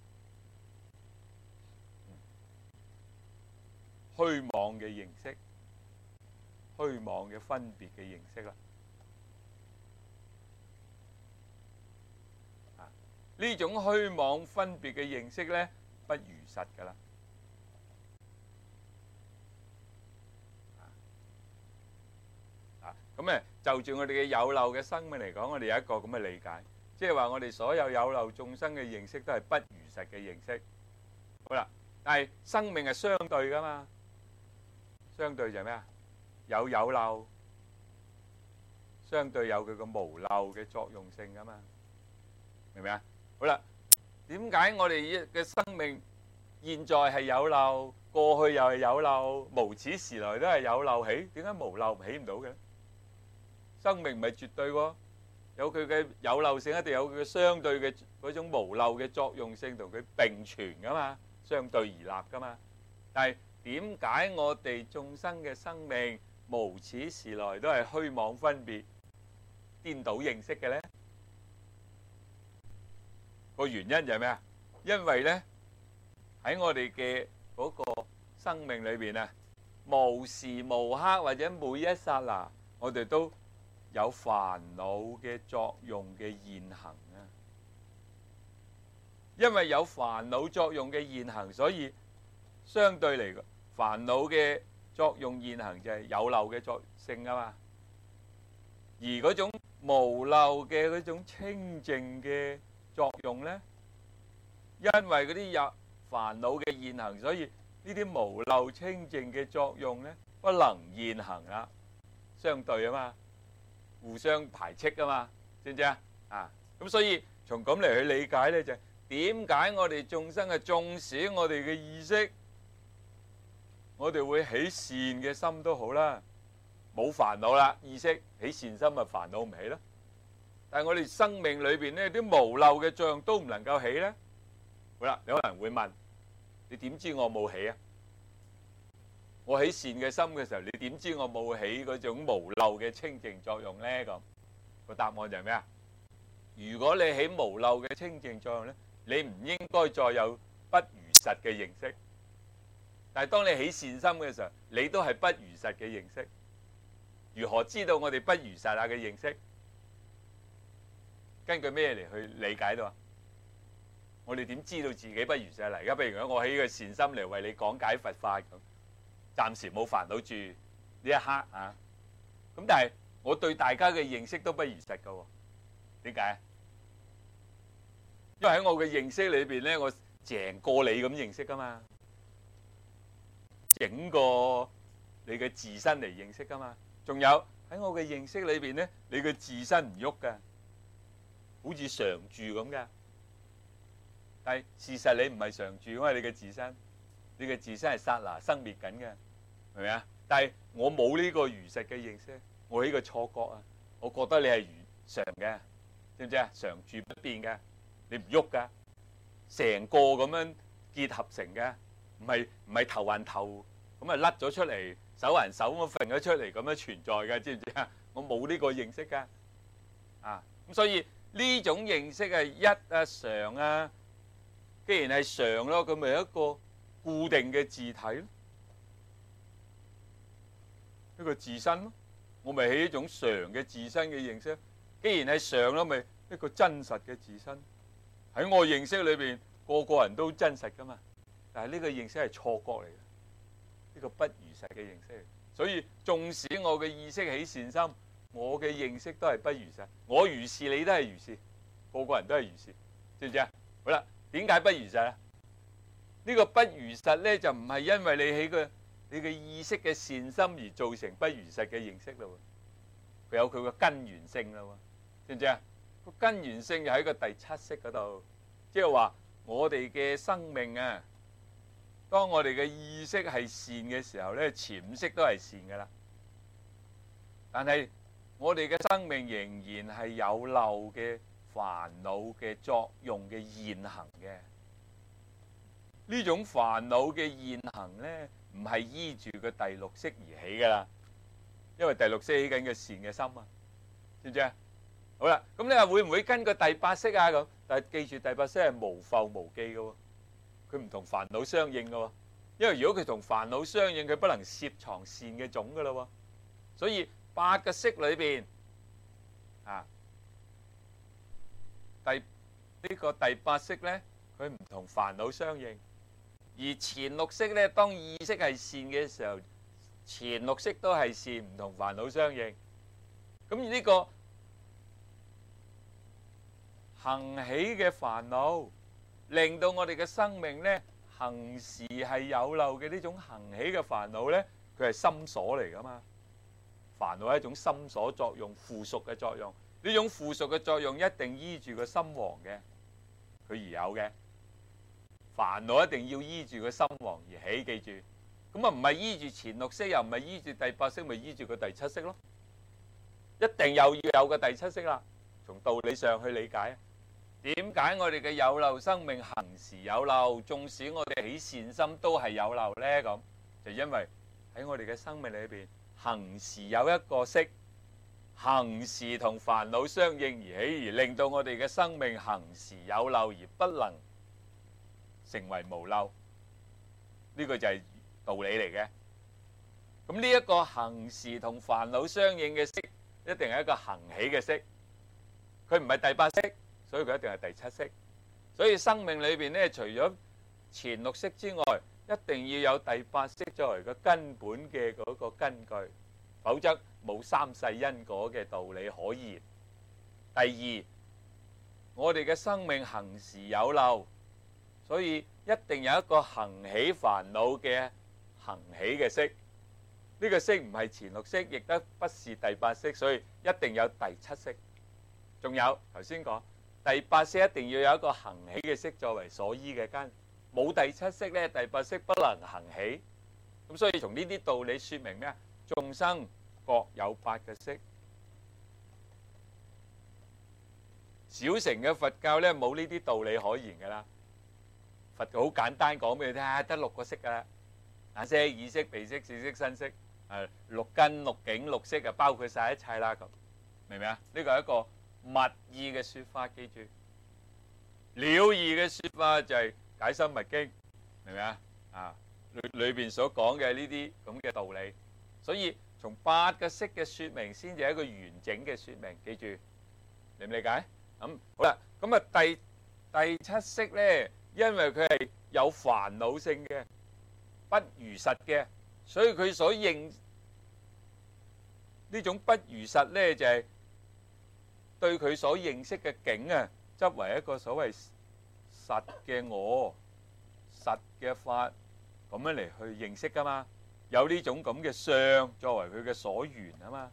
虛妄嘅認識、虛妄嘅分別嘅認識啦。呢種虛妄分別嘅認識咧，不如實噶啦。啊，咁誒就住我哋嘅有漏嘅生命嚟講，我哋有一個咁嘅理解，即係話我哋所有有漏眾生嘅認識都係不如實嘅認識。好啦，但係生命係相對噶嘛，相對就係咩啊？有有漏相對有佢個無漏嘅作用性噶嘛，明唔明啊？好啦，點解我哋嘅生命現在係有漏，過去又係有漏，無始時來都係有漏起？點解無漏起唔到嘅？生命唔係絕對喎，有佢嘅有漏性，一定有佢嘅相對嘅嗰種無漏嘅作用性同佢並存噶嘛，相對而立噶嘛。但係點解我哋眾生嘅生命無始時來都係虛妄分別、顛倒認識嘅呢？個原因就係咩啊？因為呢喺我哋嘅嗰個生命裏邊啊，無時無刻或者每一剎那，我哋都有煩惱嘅作用嘅現行啊。因為有煩惱作用嘅現行，所以相對嚟講，煩惱嘅作用現行就係有漏嘅作性啊嘛。而嗰種無漏嘅嗰種清淨嘅作用呢，因為嗰啲有煩惱嘅現行，所以呢啲無漏清淨嘅作用呢，不能現行啦，相對啊嘛，互相排斥啊嘛，知唔知啊？啊，咁所以從咁嚟去理解呢，就係點解我哋眾生嘅縱使我哋嘅意識，我哋會起善嘅心都好啦，冇煩惱啦，意識起善心咪煩惱唔起咯。但係我哋生命裏邊呢啲無漏嘅作用都唔能夠起呢。好啦，你可能會問：你點知我冇起啊？我起善嘅心嘅時候，你點知我冇起嗰種無漏嘅清淨作用呢？咁個答案就係咩啊？如果你起無漏嘅清淨作用呢，你唔應該再有不如實嘅認識。但係當你起善心嘅時候，你都係不如實嘅認識。如何知道我哋不如實啊嘅認識？根據咩嚟去理解到啊？我哋點知道自己不如實嚟？而家譬如講，我起個善心嚟為你講解佛法咁，暫時冇煩惱住呢一刻啊。咁但係我對大家嘅認識都不如實噶喎。點解？因為喺我嘅認識裏邊咧，我成個你咁認識噶嘛，整個你嘅自身嚟認識噶嘛。仲有喺我嘅認識裏邊咧，你嘅自身唔喐噶，好似常住咁噶。但係事實你唔係常住，因為你嘅自身，你嘅自身係剎那生滅緊嘅，係咪啊？但係我冇呢個如實嘅認識，我呢個錯覺啊，我覺得你係如常嘅，知唔知啊？常住不變嘅，你唔喐噶，成個咁樣結合成嘅，唔係唔係頭還頭咁啊甩咗出嚟，手還手咁揈咗出嚟咁樣存在嘅，知唔知啊？我冇呢個認識噶，啊咁所以呢種認識係一啊常啊。既然係常咯，佢咪一個固定嘅自體咯，一個自身咯，我咪起一種常嘅自身嘅認識。既然係常咯，咪一個真實嘅自身。喺我認識裏邊，個個人都真實噶嘛。但係呢個認識係錯覺嚟嘅，呢個不如實嘅認識。所以縱使我嘅意識起善心，我嘅認識都係不如實。我如是，你都係如是，個個人都係如是，知唔知啊？好啦。點解不如實啊？呢個不如實咧，就唔係因為你起個你嘅意識嘅善心而造成不如實嘅認識咯。佢有佢個根源性咯，知唔知啊？個根源性就喺個第七識嗰度，即係話我哋嘅生命啊，當我哋嘅意識係善嘅時候咧，潛意識都係善噶啦。但係我哋嘅生命仍然係有漏嘅。煩惱嘅作用嘅現行嘅呢種煩惱嘅現行呢，唔係依住個第六識而起噶啦，因為第六識起緊嘅善嘅心啊，知唔知啊？好啦，咁你話會唔會跟個第八識啊？咁但係記住第八識係無覆無記嘅喎，佢唔同煩惱相應嘅喎，因為如果佢同煩惱相應，佢不能攝藏善嘅種噶啦喎，所以八個識裏邊啊。第呢個第八識呢，佢唔同煩惱相應，而前六識呢，當意識係善嘅時候，前六識都係善，唔同煩惱相應。咁呢個行起嘅煩惱，令到我哋嘅生命呢，行時係有漏嘅呢種行起嘅煩惱呢，佢係心所嚟噶嘛， 煩惱係一種心所作用、附屬嘅作用。呢種附屬嘅作用一定依住個心王嘅，佢而有嘅。煩惱一定要依住個心王而起，記住。咁啊唔係依住前六識，又唔係依住第八識，咪依住個第七識咯。一定又要有個第七識啦。從道理上去理解，點解我哋嘅有漏生命行時有漏，縱使我哋起善心都係有漏呢？咁就因為喺我哋嘅生命裏邊，行時有一個識，行時同煩惱相應而起，而令到我哋嘅生命行時有漏而不能成為無漏。呢個就係道理嚟嘅。咁呢一個行時同煩惱相應嘅識，一定係一個行起嘅識。佢唔係第八識，所以佢一定係第七識。所以生命裏邊咧，除咗前六識之外，一定要有第八識作為個根本嘅嗰個根據，否則冇三世因果嘅道理可言。第二，我哋嘅生命行時有漏，所以一定有一個行起煩惱嘅行起嘅識。呢個識唔係前六識，亦都不是第八識，所以一定有第七識。仲有頭先講第八識一定要有一個行起嘅識作為所依嘅根，冇第七識咧，第八識不能行起。咁所以從呢啲道理說明咩啊？眾生各有八個識。小乘嘅佛教咧冇呢啲道理可言噶啦。佛好簡單講俾你聽，得六個識噶啦，眼識、耳識、鼻識、舌識、身識，誒六根、六境、六識啊，包括晒一切啦。咁明唔明啊？呢個係一個密意嘅說法，記住。了義嘅說法就係解深密經，明唔明啊？啊，裏裏邊所講嘅呢啲咁嘅道理，所以從八個識嘅說明先至係一個完整嘅說明，記住，理唔理解？咁好啦，咁啊第第七識咧，因為佢係有煩惱性嘅，不如實嘅，所以佢所認呢種不如實咧，就係對佢所認識嘅境啊，執為一個所謂實嘅我、實嘅法咁樣嚟去認識噶嘛，有呢種咁嘅相作為佢嘅所緣啊嘛，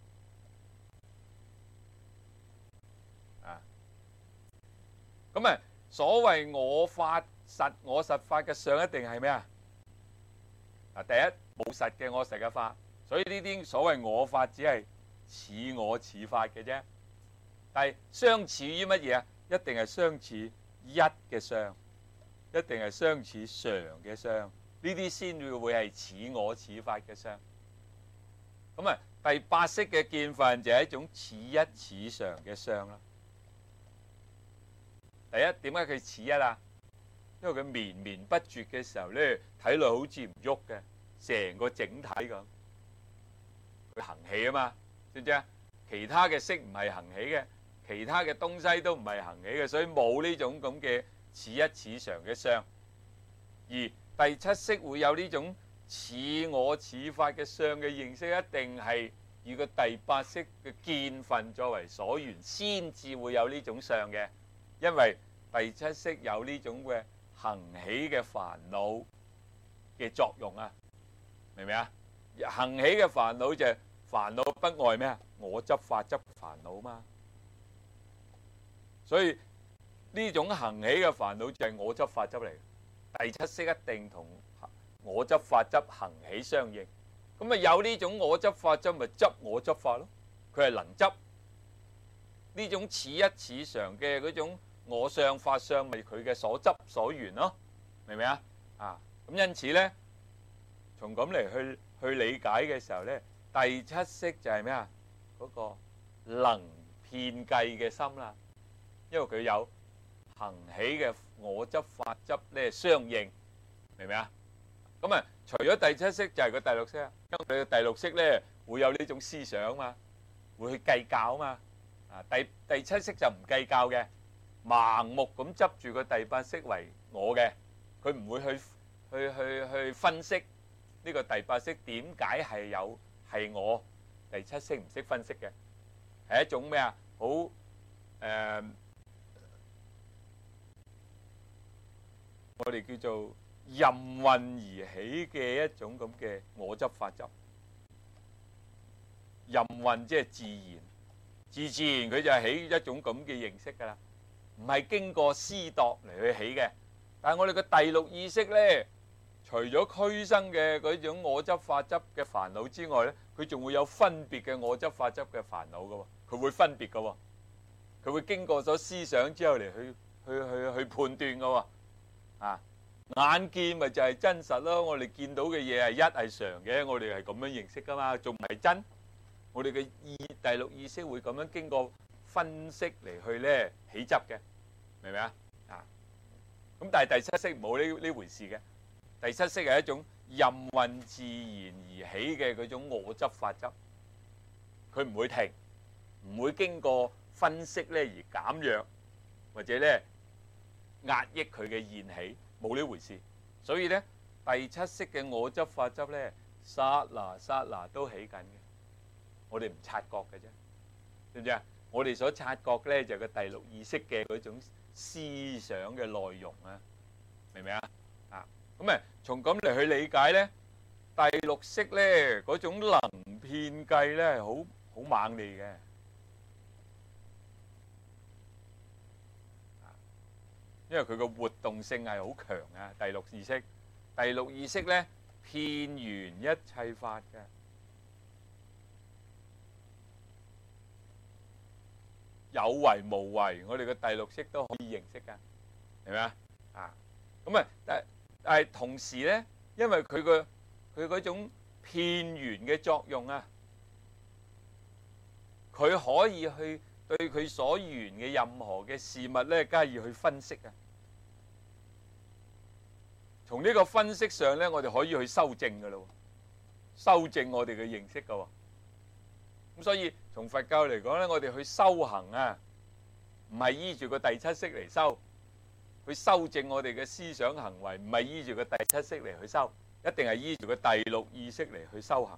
啊，咁啊所謂我法實我實法嘅相一定係咩啊？嗱，第一冇實嘅我實嘅法，所以呢啲所謂我法只係似我似法嘅啫。但係相似於乜嘢啊？一定係相似一嘅相，一定係相似常嘅相，呢啲先會會係似我似法嘅相。咁啊，第八識嘅見分就係一種似一似常嘅相啦。第一，點解佢似一啊？因為佢綿綿不絕嘅時候咧，睇落好似唔喐嘅，成個整體咁，佢行起啊嘛，知唔知啊？其他嘅識唔係行起嘅。其他嘅東西都唔係行起嘅，所以冇呢種咁嘅似一似常嘅相。而第七識會有呢種似我似法嘅相嘅認識，一定係以個第八識嘅見分作為所緣，先至會有呢種相嘅。因為第七識有呢種嘅行起嘅煩惱嘅作用啊，明唔明啊？行起嘅煩惱就係煩惱不外咩啊？我執法執煩惱嘛。所以呢種行起嘅煩惱就係我執法執嚟，第七識一定同我執法執行起相應。咁啊有呢種我執法執咪執我執法咯，佢係能執呢種似一似常嘅嗰種我相法相，咪佢嘅所執所緣咯，明唔明啊？啊咁因此咧，從咁嚟去去理解嘅時候咧，第七識就係咩啊？嗰個能遍計嘅心啦。因為佢有行起嘅我執法執咧相應，明唔明啊？咁啊，除咗第七識就係個第六識啊，因為佢嘅第六識咧會有呢種思想嘛，會去計較啊嘛。啊，第第七識就唔計較嘅，盲目咁執住個第八識為我嘅，佢唔會去去去去分析呢個第八識點解係有係我，第七識唔識分析嘅，係一種咩啊？好誒。我哋叫做任運而起嘅一種咁嘅我執法執， 任運即係自然，自自然佢就係起一種咁嘅形式㗎啦，唔係經過思度嚟去起嘅。但係我哋嘅第六意識咧，除咗驅生嘅嗰種我執法執嘅煩惱之外咧，佢仲會有分別嘅我執法執嘅煩惱㗎喎，佢會分別㗎喎，佢會經過咗思想之後嚟去去去去判斷㗎喎，啊！眼見咪就係真實咯，我哋見到嘅嘢係一係常嘅，我哋係咁樣認識噶嘛，仲唔係真？我哋嘅意第六意識會咁樣經過分析嚟去咧起執嘅，明唔明啊？啊，咁但係第七識冇呢呢回事嘅，第七識係一種任運自然而起嘅嗰種我執法執，佢唔會停，唔會經過分析咧而減弱，或者咧壓抑佢嘅現起。冇呢回事，所以咧第七識嘅我執法執咧，剎那剎那都起緊嘅，我哋唔察覺嘅啫，知唔知啊？我哋所察覺咧就係個第六意識嘅嗰種思想嘅內容啊，明唔明啊？啊，咁啊，從咁嚟去理解咧，第六識咧嗰種能遍計咧係好好猛利嘅。因為佢個活動性係好強啊！第六意識，第六意識咧遍緣一切法嘅，有為無為，我哋嘅第六識都可以認識㗎，係咪啊？啊，咁啊，但但係同時咧，因為佢個佢嗰種遍緣嘅作用啊，佢可以去對佢所緣嘅任何嘅事物咧加以去分析啊。從呢個分析上咧，我哋可以去修正㗎咯，修正我哋嘅認識㗎喎。咁所以從佛教嚟講咧，我哋去修行啊，唔係依住個第七識嚟修，去修正我哋嘅思想行為，唔係依住個第七識嚟去修，一定係依住個第六意識嚟去修行。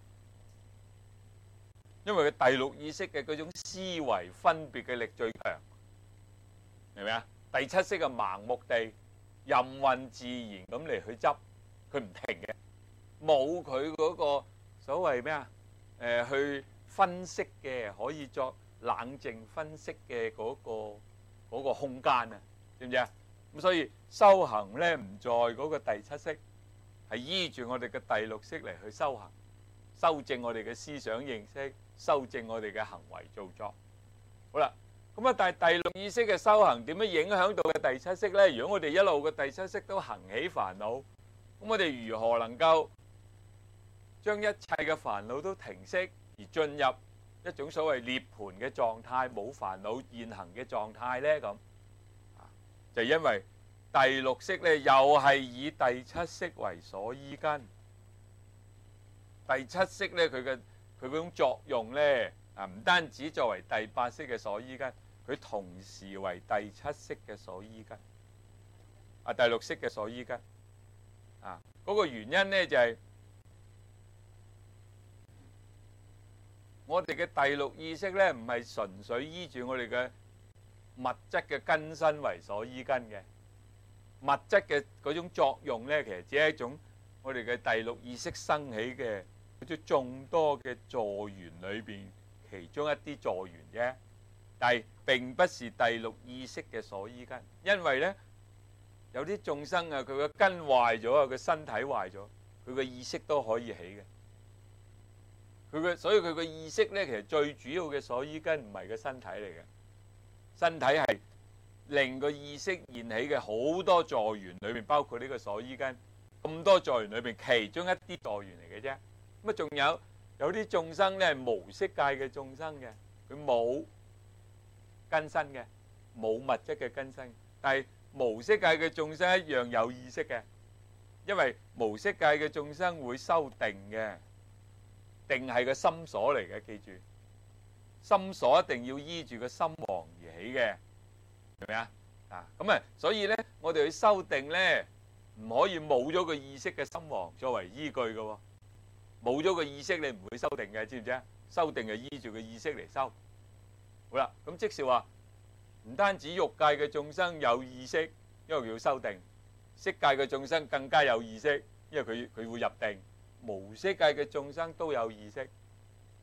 因為佢第六意識嘅嗰種思維分別嘅力最強，明唔明啊？第七識係盲目地任運自然咁嚟去執，佢唔停嘅，冇佢嗰個所謂咩啊？誒、呃，去分析嘅，可以作冷靜分析嘅嗰、嗰個嗰個空間啊，知唔知啊？咁所以修行咧唔在嗰個第七識，係依住我哋嘅第六識嚟去修行，修正我哋嘅思想認識，修正我哋嘅行為造作。好啦，咁啊，但係第六意識嘅修行點樣影響到嘅第七識咧？如果我哋一路嘅第七識都行起煩惱，咁我哋如何能夠將一切嘅煩惱都停息，而進入一種所謂涅槃嘅狀態，冇煩惱現行嘅狀態咧？咁就因為第六識咧，又係以第七識為所依根。第七識咧，佢嘅佢嗰種作用咧，啊唔單止作為第八識嘅所依根，佢同時為第七識嘅所依根，啊第六識嘅所依根。啊，嗰個原因咧就係我哋嘅第六意識咧，唔係純粹依住我哋嘅物質嘅根身為所依根嘅，物質嘅嗰種作用咧，其實只係一種我哋嘅第六意識生起嘅嗰種眾多嘅助緣裏邊其中一啲助緣啫，但係並不是第六意識嘅所依根，因為咧有啲眾生啊，佢個根壞咗啊，佢身體壞咗，佢個意識都可以起嘅。佢嘅所以佢個意識咧，其實最主要嘅所依根唔係個身體嚟嘅。身體係令個意識現起嘅好多助緣裏面，包括呢個所依根，咁多助緣裏面其中一啲助緣嚟嘅啫。咁啊，仲有有啲眾生咧係無色界嘅眾生嘅，佢冇根身嘅，冇物質嘅根身，但係無色界嘅眾生一樣有意識嘅，因為無色界嘅眾生會修定嘅，定係個心所嚟嘅，記住。心所一定要依住個心王而起嘅，明唔明啊？啊，咁啊，所以咧，我哋去修定咧，唔可以冇咗個意識嘅心王作為依據嘅喎。冇咗個意識，你唔會修定嘅，知唔知啊？修定係依住個意識嚟修。好啦，咁即是話，唔單止欲界嘅眾生有意識，因為佢要修定；色界嘅眾生更加有意識，因為佢佢會入定；無色界嘅眾生都有意識。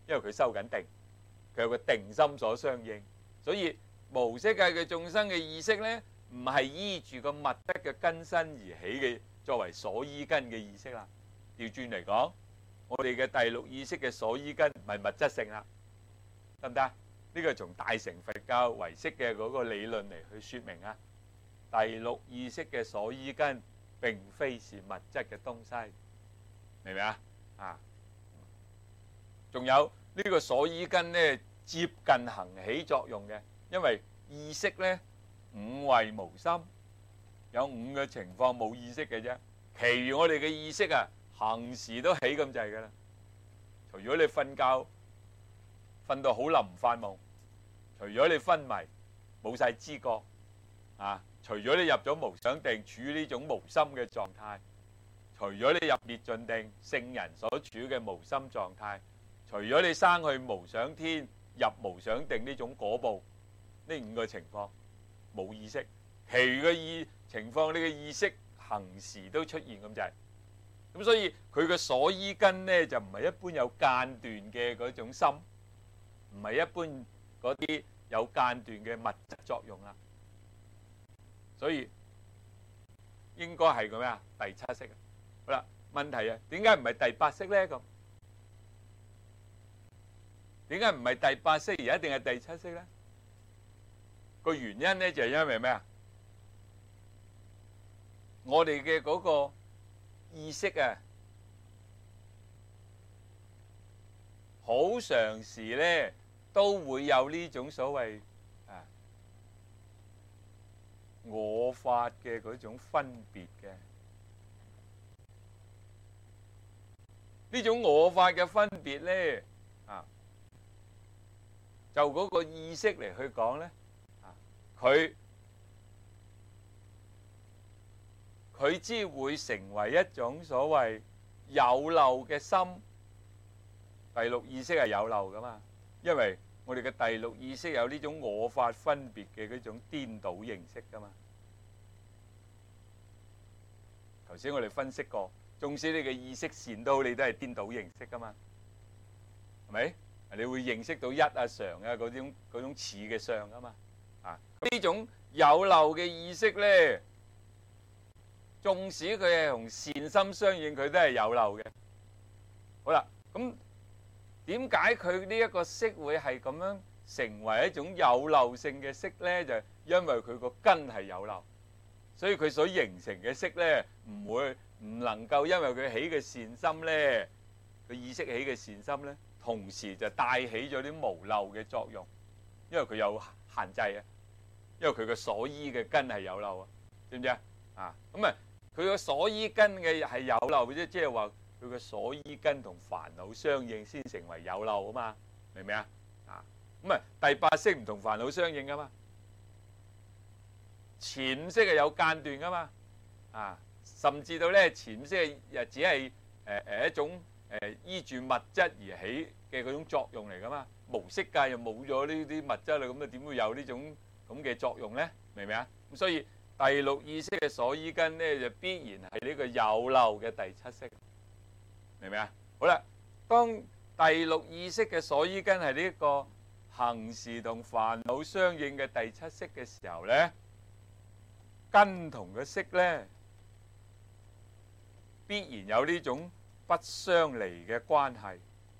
因為佢修緊定，佢有個定心所相應，所以無色界嘅眾生嘅意識呢，唔係依住個物質嘅根身而起嘅，作為所依根嘅意識啦。調轉嚟講，我哋嘅第六意識嘅所依根唔係物質性啦，得唔得？呢個係從大乘佛教唯識嘅嗰個理論嚟去説明啊。第六意識嘅所依根並非是物質嘅東西，明唔明啊？啊，仲有呢個所依根呢，接近行起作用嘅，因為意識呢，五位無心，有五個情況冇意識嘅啫，其餘我哋嘅意識啊，行時都起咁滯噶啦。除咗你瞓覺瞓到好冧唔發夢，除咗你昏迷冇晒知覺啊，除咗你入咗無想定，處於呢種無心嘅狀態，除咗你入滅盡定，聖人所處嘅無心狀態，除咗你生去無想天，入無想定呢種果報，呢五個情況冇意識，其餘嘅意情況呢個意識行時都出現咁滯。咁所以佢嘅所依根呢，就唔係一般有間斷嘅嗰種心，唔係一般嗰啲有間斷嘅物質作用啦。所以應該係個咩啊？第七識。好啦，問題啊，點解唔係第八識呢？咁點解唔係第八識而一定係第七識呢？個原因呢，就係因為咩啊？我哋嘅嗰個意識啊，好常時呢都會有呢種所謂啊我法嘅嗰種分別嘅。呢種我法嘅分別呢，啊，就嗰個意識嚟去講呢，啊，佢佢之會成為一種所謂有漏嘅心。第六意識係有漏噶嘛，因為我哋嘅第六意識有呢種我法分別嘅嗰種顛倒形式噶嘛。頭先我哋分析過，縱使你嘅意識善都好，你都係顛倒形式噶嘛，係咪？你會認識到一啊常啊嗰種嗰種似嘅相噶嘛。啊，呢種有漏嘅意識咧，縱使佢係同善心相應，佢都係有漏嘅。好啦，咁點解佢呢一個識會係咁樣成為一種有漏性嘅識咧？就係因為佢個根係有漏，所以佢所形成嘅識咧，唔會唔能夠因為佢起嘅善心咧，佢意識起嘅善心咧，同時就帶起咗啲無漏嘅作用，因為佢有限制啊，因為佢嘅所依嘅根係有漏啊，知唔知啊？啊，咁啊，佢個所依根嘅係有漏啫，即係話佢嘅所依根同煩惱相應先成為有漏啊嘛，明唔明啊？啊，咁啊，第八識唔同煩惱相應噶嘛，前五識係有間斷噶嘛，啊，甚至到咧前五識又只係誒誒一種誒、呃、依住物質而起嘅嗰種作用嚟噶嘛，無色界又冇咗呢啲物質啦，咁啊點會有呢種咁嘅作用咧？明唔明啊？咁所以第六意識嘅所依根咧，就必然係呢個有漏嘅第七識，明唔明啊？好啦，當第六意識嘅所依根係呢個行時同煩惱相應嘅第七識嘅時候咧，根同個識咧，必然有呢種不相離嘅關係。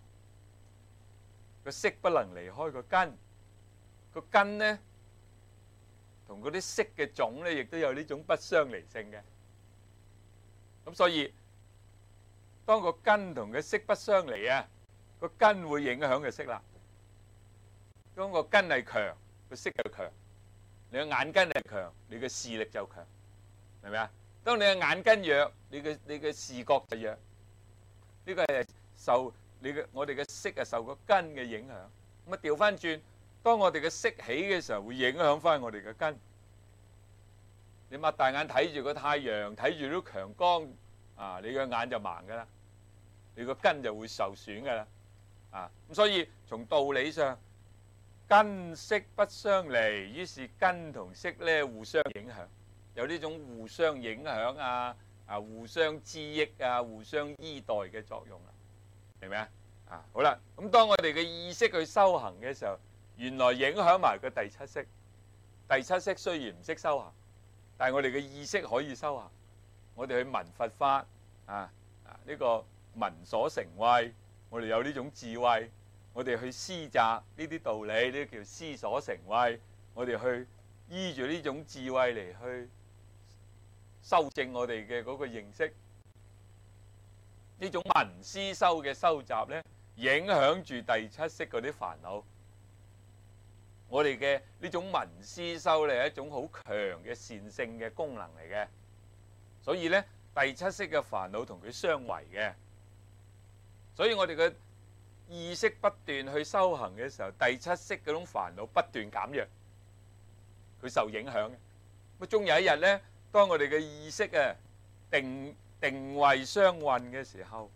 個識不能離開個根，個根咧同嗰啲識嘅種咧，亦都有呢種不相離性嘅。咁所以當個根同個識不相離啊，個根會影響個識啦。當個根係強，個識就強。你嘅眼根係強，你嘅視力就強，明唔明啊？當你嘅眼根弱，你嘅你嘅視覺就弱。呢個係受你嘅我哋嘅識係受個根嘅影響。咁啊調翻轉，當我哋嘅識起嘅時候，會影響翻我哋嘅根。你擘大眼睇住個太陽，睇住啲強光，啊，你個眼就盲噶啦，你個根就會受損噶啦。啊，咁所以從道理上，根識不相離，於是根同識咧互相影響，有呢種互相影響啊，啊互相滋益啊，互相依代嘅作用啦，明唔明啊？ 啊，好啦，咁當我哋嘅意識去修行嘅時候，原來影響埋個第七識。第七識雖然唔識修行，但係我哋嘅意識可以修行。我哋去聞佛法啊啊！呢個聞所成慧，我哋有呢種智慧，我哋去思擇呢啲道理，呢叫思所成慧。我哋去依住呢種智慧嚟去修正我哋嘅嗰個認識。呢種聞思修嘅修習呢，影響住第七識嗰啲煩惱。我哋嘅呢種聞思修咧係一種好強嘅善性嘅功能嚟嘅，所以呢，第七識嘅煩惱同佢相違嘅。所以我哋嘅意識不斷去修行嘅時候，第七識嗰種煩惱不斷減弱，佢受影響嘅。咁終有一日呢，當我哋嘅意識啊定定位相運嘅時候，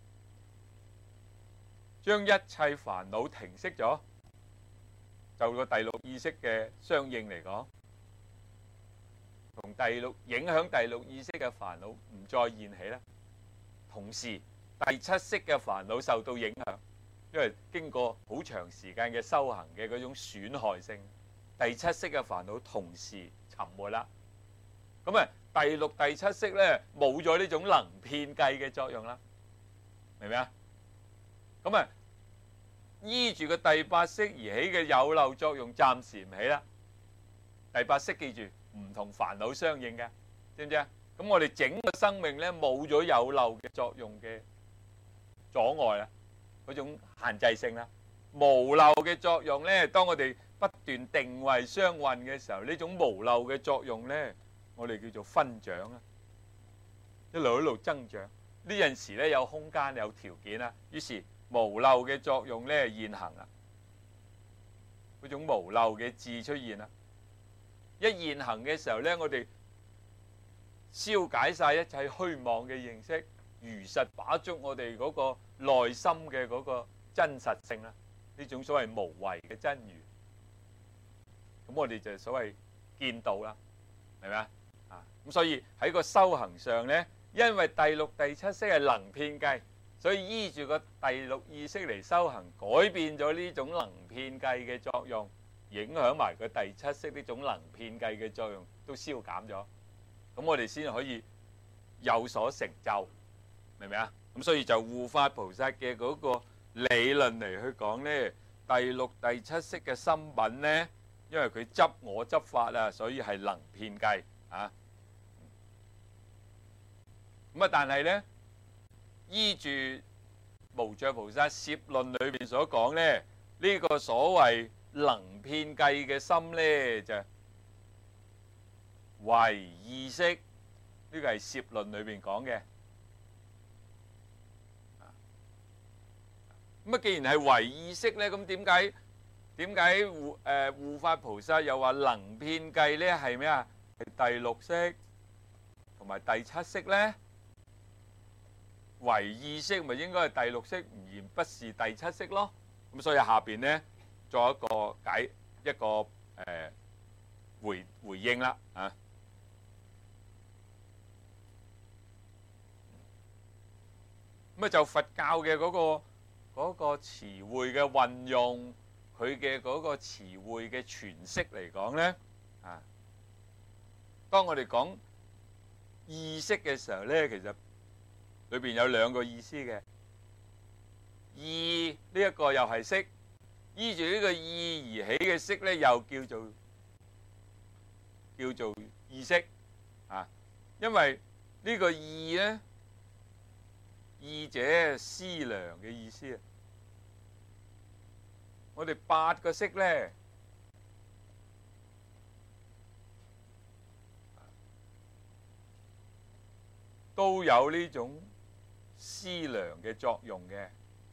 將一切煩惱停息咗，就個第六意識嘅相應嚟講，同第六影響第六意識嘅煩惱唔再現起啦。同時第七識嘅煩惱受到影響，因為經過好長時間嘅修行嘅嗰種損害性，第七識嘅煩惱同時沉沒啦。咁啊，第六、第七識咧冇咗呢種能遍計嘅作用啦，明唔明啊？咁啊，依住個第八識而起嘅有漏作用暫時唔起啦。第八識記住唔同煩惱相應嘅，知唔知啊？咁我哋整個生命咧冇咗有漏嘅作用嘅阻礙啦，嗰種限制性啦。無漏嘅作用咧，當我哋不斷定位相運嘅時候，呢種無漏嘅作用咧，我哋叫做分長啦，一路一路增長。呢陣時咧有空間有條件啦，於是無漏嘅作用咧現行啦，嗰種無漏嘅智出現啦。一現行嘅時候咧，我哋消解晒一切虛妄嘅認識，如實把捉我哋嗰個內心嘅嗰個真實性啦，呢種所謂無為嘅真如。咁我哋就所謂見到啦，明唔明啊？啊，咁所以喺個修行上咧，因為第六、第七識係能遍計，所以依住個第六意識嚟修行，改變咗呢種能遍計嘅作用，影響埋個第七識呢種能遍計嘅作用都消減咗，咁我哋先可以有所成就，明唔明啊？咁所以就護法菩薩嘅嗰個理論嚟去講呢，第六、第七識嘅心品呢，因為佢執我執法啊，所以係能遍計啊。咁啊，但係呢，依住無著菩薩攝論裏邊所講呢，呢個所謂能遍計嘅心呢，就唯意識，呢個係攝論裏邊講嘅。咁啊，既然係唯意識呢，咁點解點解護誒護法菩薩又話能遍計呢？係咩啊？係第六識同埋第七識呢？唯意識咪應該係第六識，而不是第七識咯。咁所以下邊呢，作一個解一個誒、呃、回回應啦啊。咁啊就佛教嘅嗰、嗰個嗰、嗰個詞彙嘅運用，佢嘅嗰個詞彙嘅詮釋嚟講呢，啊，當我哋講意識嘅時候呢，其實裏邊有兩個意思嘅。意呢一個又係識，依住呢個意而起嘅識呢，又叫做叫做意識啊。因為呢個意呢，意者思量嘅意思啊。我哋八個識呢，都有呢種思量嘅作用嘅。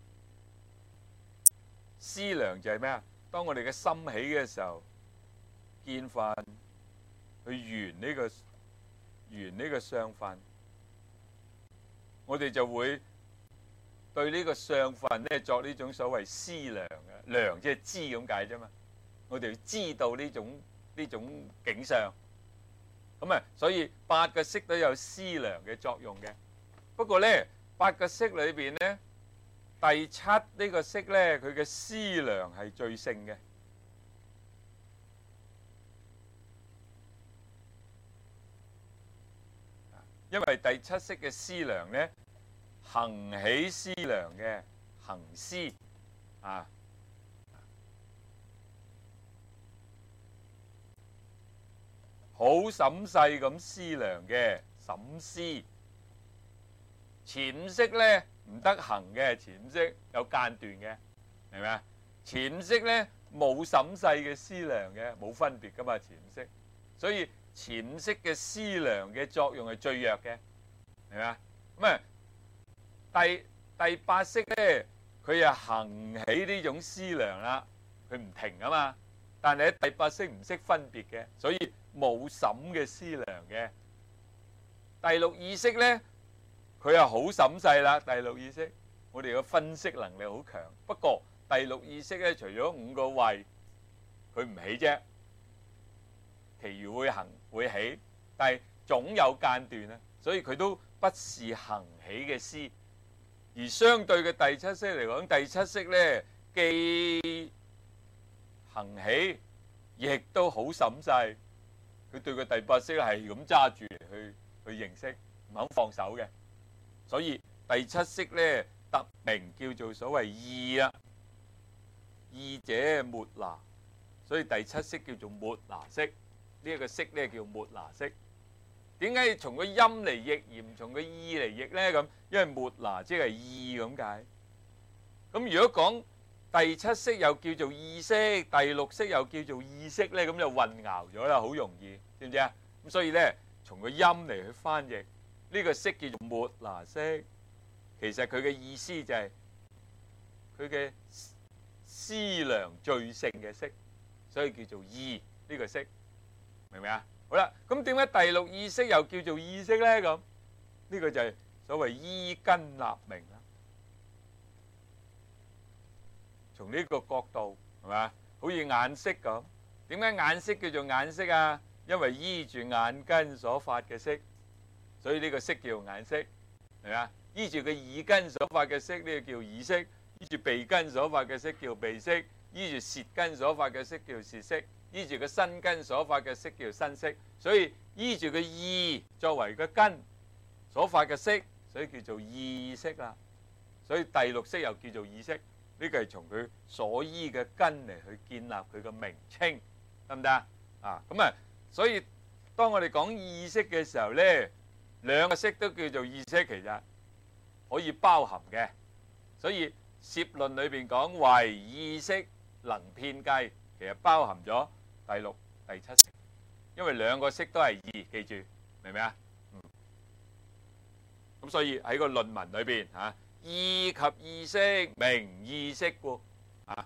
思量就係咩啊？當我哋嘅心起嘅時候，見分去緣呢個緣呢個相分，我哋就會對呢個相分咧作呢種所謂思量嘅。量即係知咁解啫嘛。我哋要知道呢種呢種景象，咁啊，所以八個識都有思量嘅作用嘅。不過咧，八個識裏邊咧， 第七呢個式呢，佢嘅思量係最盛嘅，因為第七式嘅思量呢，行起思量嘅行思啊，好審細咁思量嘅審思。前五式呢，唔得行嘅，前五式有間斷嘅，明唔明啊？前五式呢，冇審細嘅思量嘅，冇分別噶嘛前五式，所以前五式嘅思量嘅作用係最弱嘅，明唔明啊？咁啊第第八式呢，佢又行起呢種思量啦，佢唔停啊嘛，但係喺第八式唔識分別嘅，所以冇審嘅思量嘅。第六意識呢，佢又好審細啦，第六意識，我哋嘅分析能力好強。不過第六意識咧，除咗五個位，佢唔起啫，其餘會行會起，但係總有間斷啊，所以佢都不是行起嘅思。而相對嘅第七式嚟講，第七式咧既行起，亦都好審細。佢對個第八式係咁揸住嚟去去認識，唔肯放手嘅。所以第七式咧特名叫做所謂意啊，意者末那，所以第七式叫做末那式。呢一個式咧叫末那式。點解要從個音嚟譯而唔從個意嚟譯咧？咁因為末那即係意咁解。咁如果講第七式又叫做意識，第六式又叫做意識咧，咁就混淆咗啦，好容易，知唔知啊？咁所以咧，從個音嚟去翻譯。呢個式叫做末那式，其實佢嘅意思就係佢嘅思量最盛嘅式，所以叫做意呢個式，明唔明啊？好啦，咁點解第六意識又叫做意識咧？咁呢個就係所謂依根立名啦。從呢個角度係嘛，好似眼色咁，點解眼色叫做眼色啊？因為依住眼根所發嘅色。所以呢個色叫眼色，係咪啊？依住個耳根所發嘅色，呢個叫耳色；依住鼻根所發嘅色叫鼻色；依住舌根所發嘅色叫舌色；依住個身根所發嘅色叫身色。所以依住個意作為個根所發嘅色，所以叫做意識啦。所以第六式又叫做意識，呢個係從佢所依嘅根嚟去建立佢嘅名稱，得唔得啊？啊，咁啊，所以當我哋講意識嘅時候咧，兩個式都叫做意識，其實可以包含嘅。所以攝論裏邊講唯意識能遍計，其實包含咗第六、第七式，因為兩個式都係意，記住明唔明啊？嗯。咁所以喺個論文裏邊嚇，意及意識名意識故啊。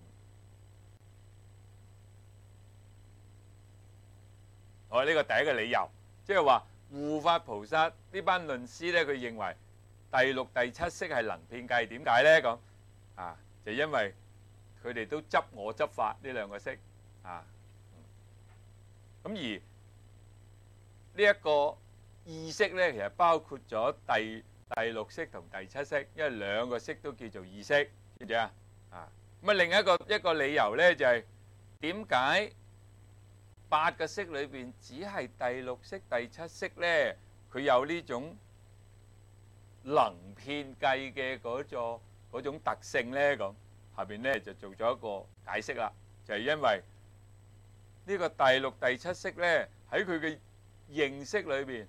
好，呢個第一個理由，即係話。護法菩薩呢班論師咧，佢認為第六、第七式係能遍計，點解咧？咁啊，就因為佢哋都執我執法呢兩個式啊。咁而呢一個意識咧，其實包括咗第第六式同第七式，因為兩個式都叫做意識，知唔知啊？啊，咁啊，另一個一個理由咧，就係點解？八個式裏邊只係第六式、第七式咧，佢有呢種能遍計嘅嗰種嗰種特性咧。咁下邊咧就做咗一個解釋啦，就係因為呢個第六、第七式咧喺佢嘅認識裏邊，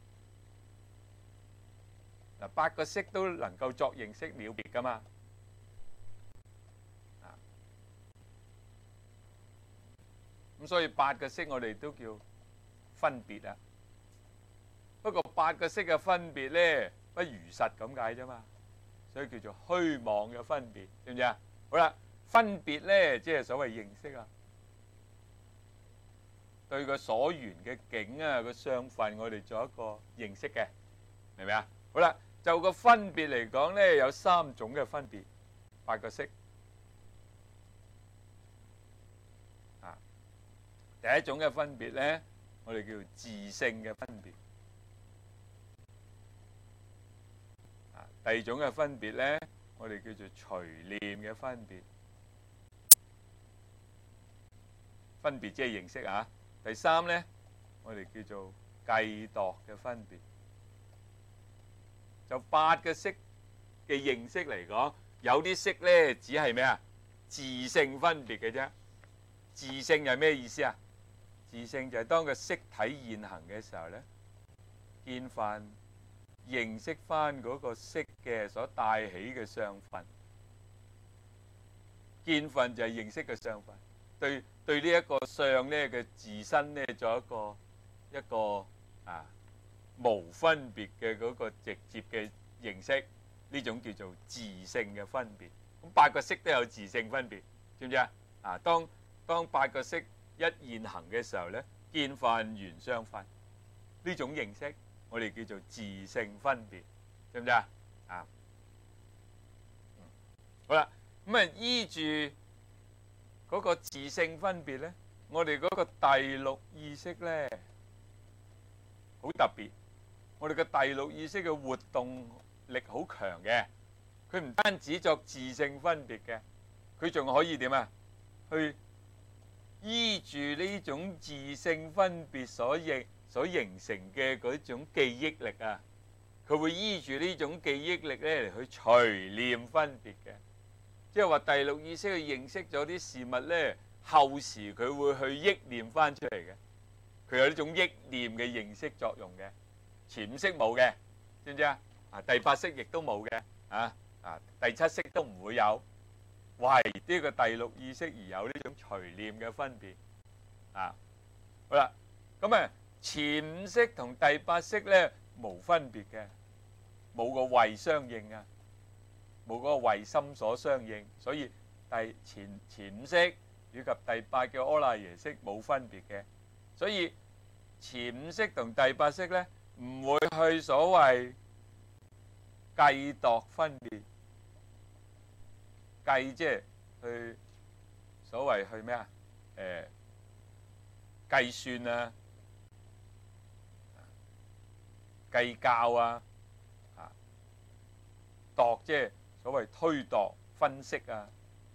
嗱八個式都能夠作認識了別噶嘛。咁所以八個式我哋都叫分別啊。不過八個式嘅分別咧不如實咁解啫嘛，所以叫做虛妄嘅分別，知唔知啊？好啦，分別咧即係所謂認識啊，對個所緣嘅境啊個相分，我哋做一個認識嘅，明唔明啊？好啦，就個分別嚟講咧，有三種嘅分別，八個式。第一種嘅分別咧，我哋叫自性嘅分別。啊，第二種嘅分別咧我哋叫做隨念嘅分別。分別即係認識啊。第三呢，我哋叫做計度嘅分別。就八個識嘅認識嚟講，有啲識呢只係咩啊？自性分別嘅啫。自性係咩意思啊？自性就係當個識體現行嘅時候呢，見分認識翻嗰個識嘅所帶起嘅相分。見分就係認識嘅相分，對對呢一個相呢嘅自身呢，做一個一個啊無分別嘅嗰個直接嘅認識，呢種叫做自性嘅分別。咁八個識都有自性分別，知唔知啊？啊，當當八個識一現行嘅時候呢，見分緣相分，呢種認識我哋叫做自性分別，知唔知啊？啊，嗯、好啦，咁啊依住嗰個自性分別呢，我哋嗰個第六意識呢，好特別，我哋嘅第六意識嘅活動力好強嘅，佢唔單止作自性分別嘅，佢仲可以點啊？去依住呢種自性分別所形所形成嘅嗰種記憶力啊，佢會依住呢種記憶力咧嚟去隨念分別嘅，即係話第六意識去認識咗啲事物咧，後時佢會去憶念翻出嚟嘅，佢有呢種憶念嘅認識作用嘅，前五識冇嘅，知唔知啊？啊，第八識亦都冇嘅，啊啊，第七識都唔會有。為呢個第六意識而有呢種隨念嘅分別啊，好啦，咁啊前五識同第八識咧冇分別嘅，冇個慧相應啊，冇嗰個慧心所相應，所以第前前五識以及第八嘅阿賴耶識冇分別嘅，所以前五識同第八識咧唔會去所謂計度分別。計即係去所謂去咩啊？誒、呃、計算啊、計較啊、啊度即係所謂推度分析啊。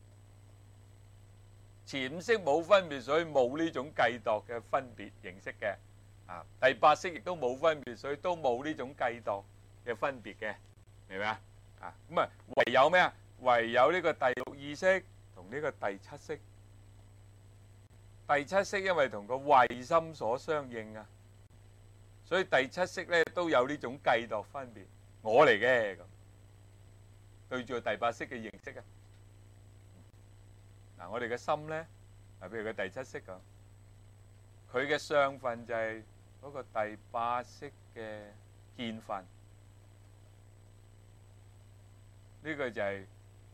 前五識冇分別，所以冇呢種計度嘅分別認識嘅。啊，第八識亦都冇分別，所以都冇呢種計度嘅分別嘅，明唔明啊？啊，咁啊唯有咩啊？唯有呢個第六意識同呢個第七識，第七識因為同個慧心所相應啊，所以第七識咧都有呢種計度分別，我嚟嘅咁，對住第八識嘅認識啊。嗱，我哋嘅心咧，嗱，譬如個第七識咁，佢嘅相分就係嗰個第八識嘅見分，呢個就係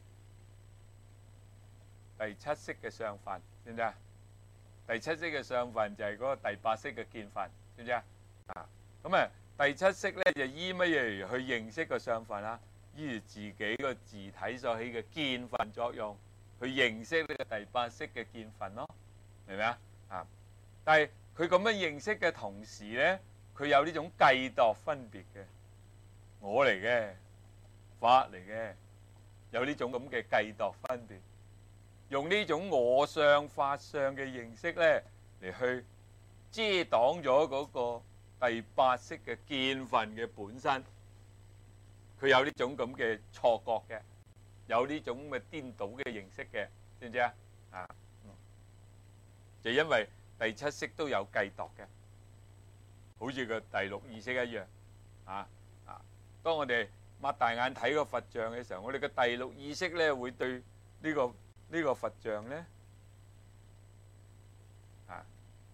第七識嘅相分，知唔知啊？第七識嘅相分就係嗰個第八識嘅見分，知唔知啊？啊，咁啊，第七識咧就依乜嘢去認識個相分啦？依住自己個自體所起嘅見分作用，去認識呢個第八識嘅見分咯，明唔明啊？啊，但係佢咁樣認識嘅同時咧，佢有呢種計度分別嘅，我嚟嘅，法嚟嘅，有呢種咁嘅計度分別。用呢種我相法相嘅認識咧，嚟去遮擋咗嗰個第八識嘅見分嘅本身，佢有呢種咁嘅錯覺嘅，有呢種咁嘅顛倒嘅認識嘅，知唔知啊？啊，就因為第七識都有計度嘅，好似個第六意識一樣，啊啊！當我哋擘大眼睇個佛像嘅時候，我哋嘅第六意識咧會對呢個。呢個佛像咧，啊，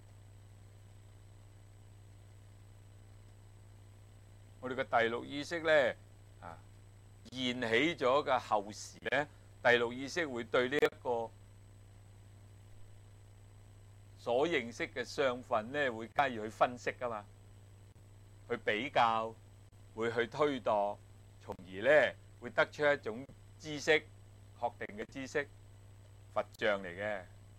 我哋嘅第六意識咧，啊，現起咗嘅後時咧，第六意識會對呢一個所認識嘅相分咧，會加以去分析噶嘛，去比較，會去推度，從而咧會得出一種知識，確定嘅知識。佛像嚟嘅，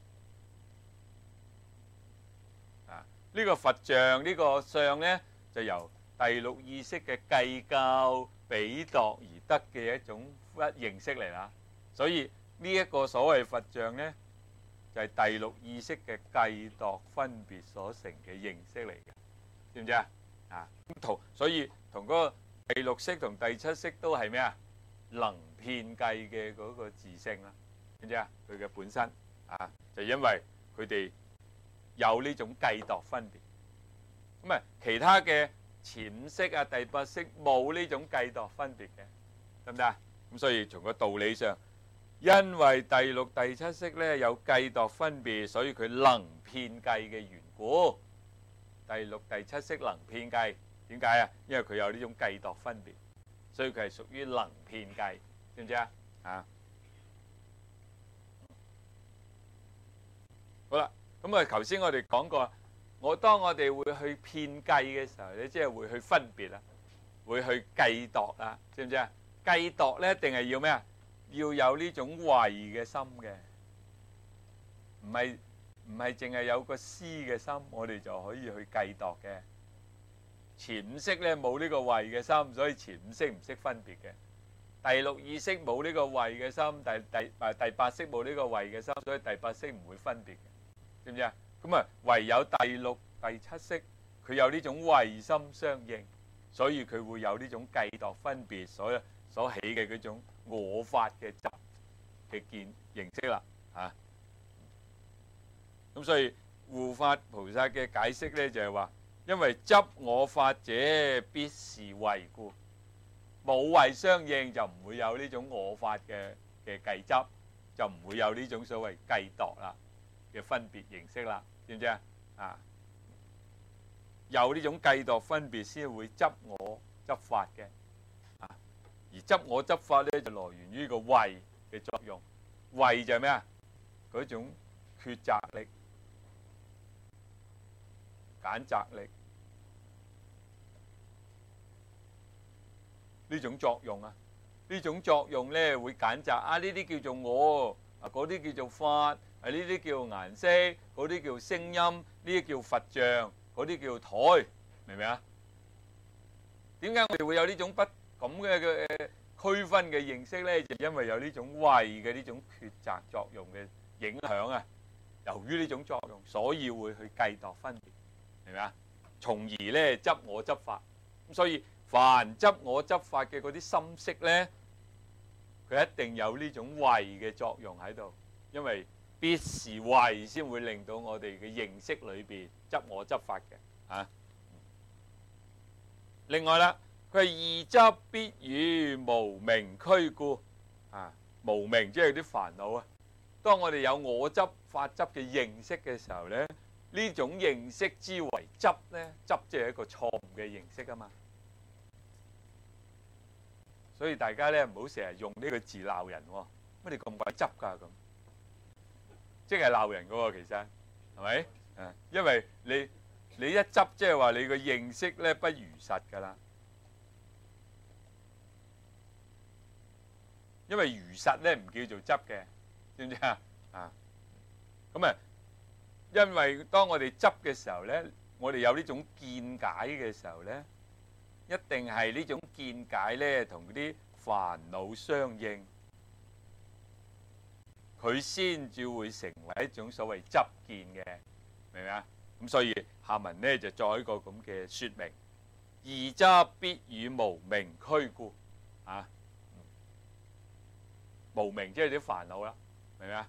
啊，呢個佛像呢個相咧，就由第六意識嘅計較比度而得嘅一種一形式嚟啦。所以呢一個所謂佛像咧，就係第六意識嘅計度分別所成嘅形式嚟嘅，知唔知啊？啊，同所以同嗰個第六識同第七識都係咩啊？能遍計嘅嗰個自性啦，知唔知啊？佢嘅本身啊，就因為佢哋有呢種計度分別，咁啊其他嘅前五識啊、第八識冇呢種計度分別嘅，得唔得啊？咁所以從個道理上，因為第六、第七識咧有計度分別，所以佢能遍計嘅緣故。第六、第七識能遍計，點解啊？因為佢有呢種計度分別，所以佢係屬於能遍計，知唔知啊？啊，好啦，咁啊，頭先我哋講過，我當我哋會去遍計嘅時候咧，即係會去分別啦，會去計度啦，知唔知啊？計度咧，一定係要咩啊？要有呢種慧嘅心嘅，唔係唔係淨係有個思嘅心，我哋就可以去計度嘅。前五識咧冇呢個慧嘅心，所以前五識唔識分別嘅。第六意識冇呢個慧嘅心，第第誒第八識冇呢個慧嘅心，所以第八識唔會分別嘅，知唔知啊？咁啊，唯有第六、第七識佢有呢種慧心相應，所以佢會有呢種計度分別所所起嘅嗰種我法嘅執嘅見形式啦，嚇。咁所以護法菩薩嘅解釋咧就係話，因為執我法者必是慧故，冇慧相應就唔會有呢種我法嘅嘅計執，就唔會有呢種所謂計度啦嘅分別形式啦，知唔知啊？啊，有呢種計度分別先會執我執法嘅。而執我執法咧，就來源於個慧嘅作用。慧就係咩啊？嗰種抉擇力、揀擇力呢種作用啊！呢種作用咧會揀擇啊！呢啲叫做我，啊嗰啲叫做法，啊呢啲叫顏色，嗰啲叫聲音，呢啲叫佛像，嗰啲叫台，明唔明啊？點解我哋會有呢種不咁嘅嘅區分嘅認識咧？就因為有呢種慧嘅呢種抉擇作用嘅影響啊。由於呢種作用，所以會去計度分別，明唔明啊？從而咧執我執法。咁所以凡執我執法嘅嗰啲心識咧，佢一定有呢種慧嘅作用喺度，因為必是慧先會令到我哋嘅認識裏邊執我執法嘅啊。另外啦。佢係二執必與無明俱故，啊無明即係啲煩惱啊。當我哋有我執、法執嘅認識嘅時候咧，呢種認識之為執咧，執即係一個錯誤嘅認識啊嘛。所以大家咧唔好成日用呢個字鬧人喎，乜你咁鬼執㗎咁，即係鬧人㗎喎，其實係咪？啊，因為你你一執即係話你個認識咧不如實㗎啦。因為如實咧唔叫做執嘅，知唔知啊？啊，咁啊，因為當我哋執嘅時候咧，我哋有呢種見解嘅時候咧，一定係呢種見解咧同啲煩惱相應，佢先至會成為一種所謂執見嘅，明唔明啊？咁所以下文咧就作一個咁嘅説明：二執必與無明俱故，啊。無明即係啲煩惱啦，明唔明啊？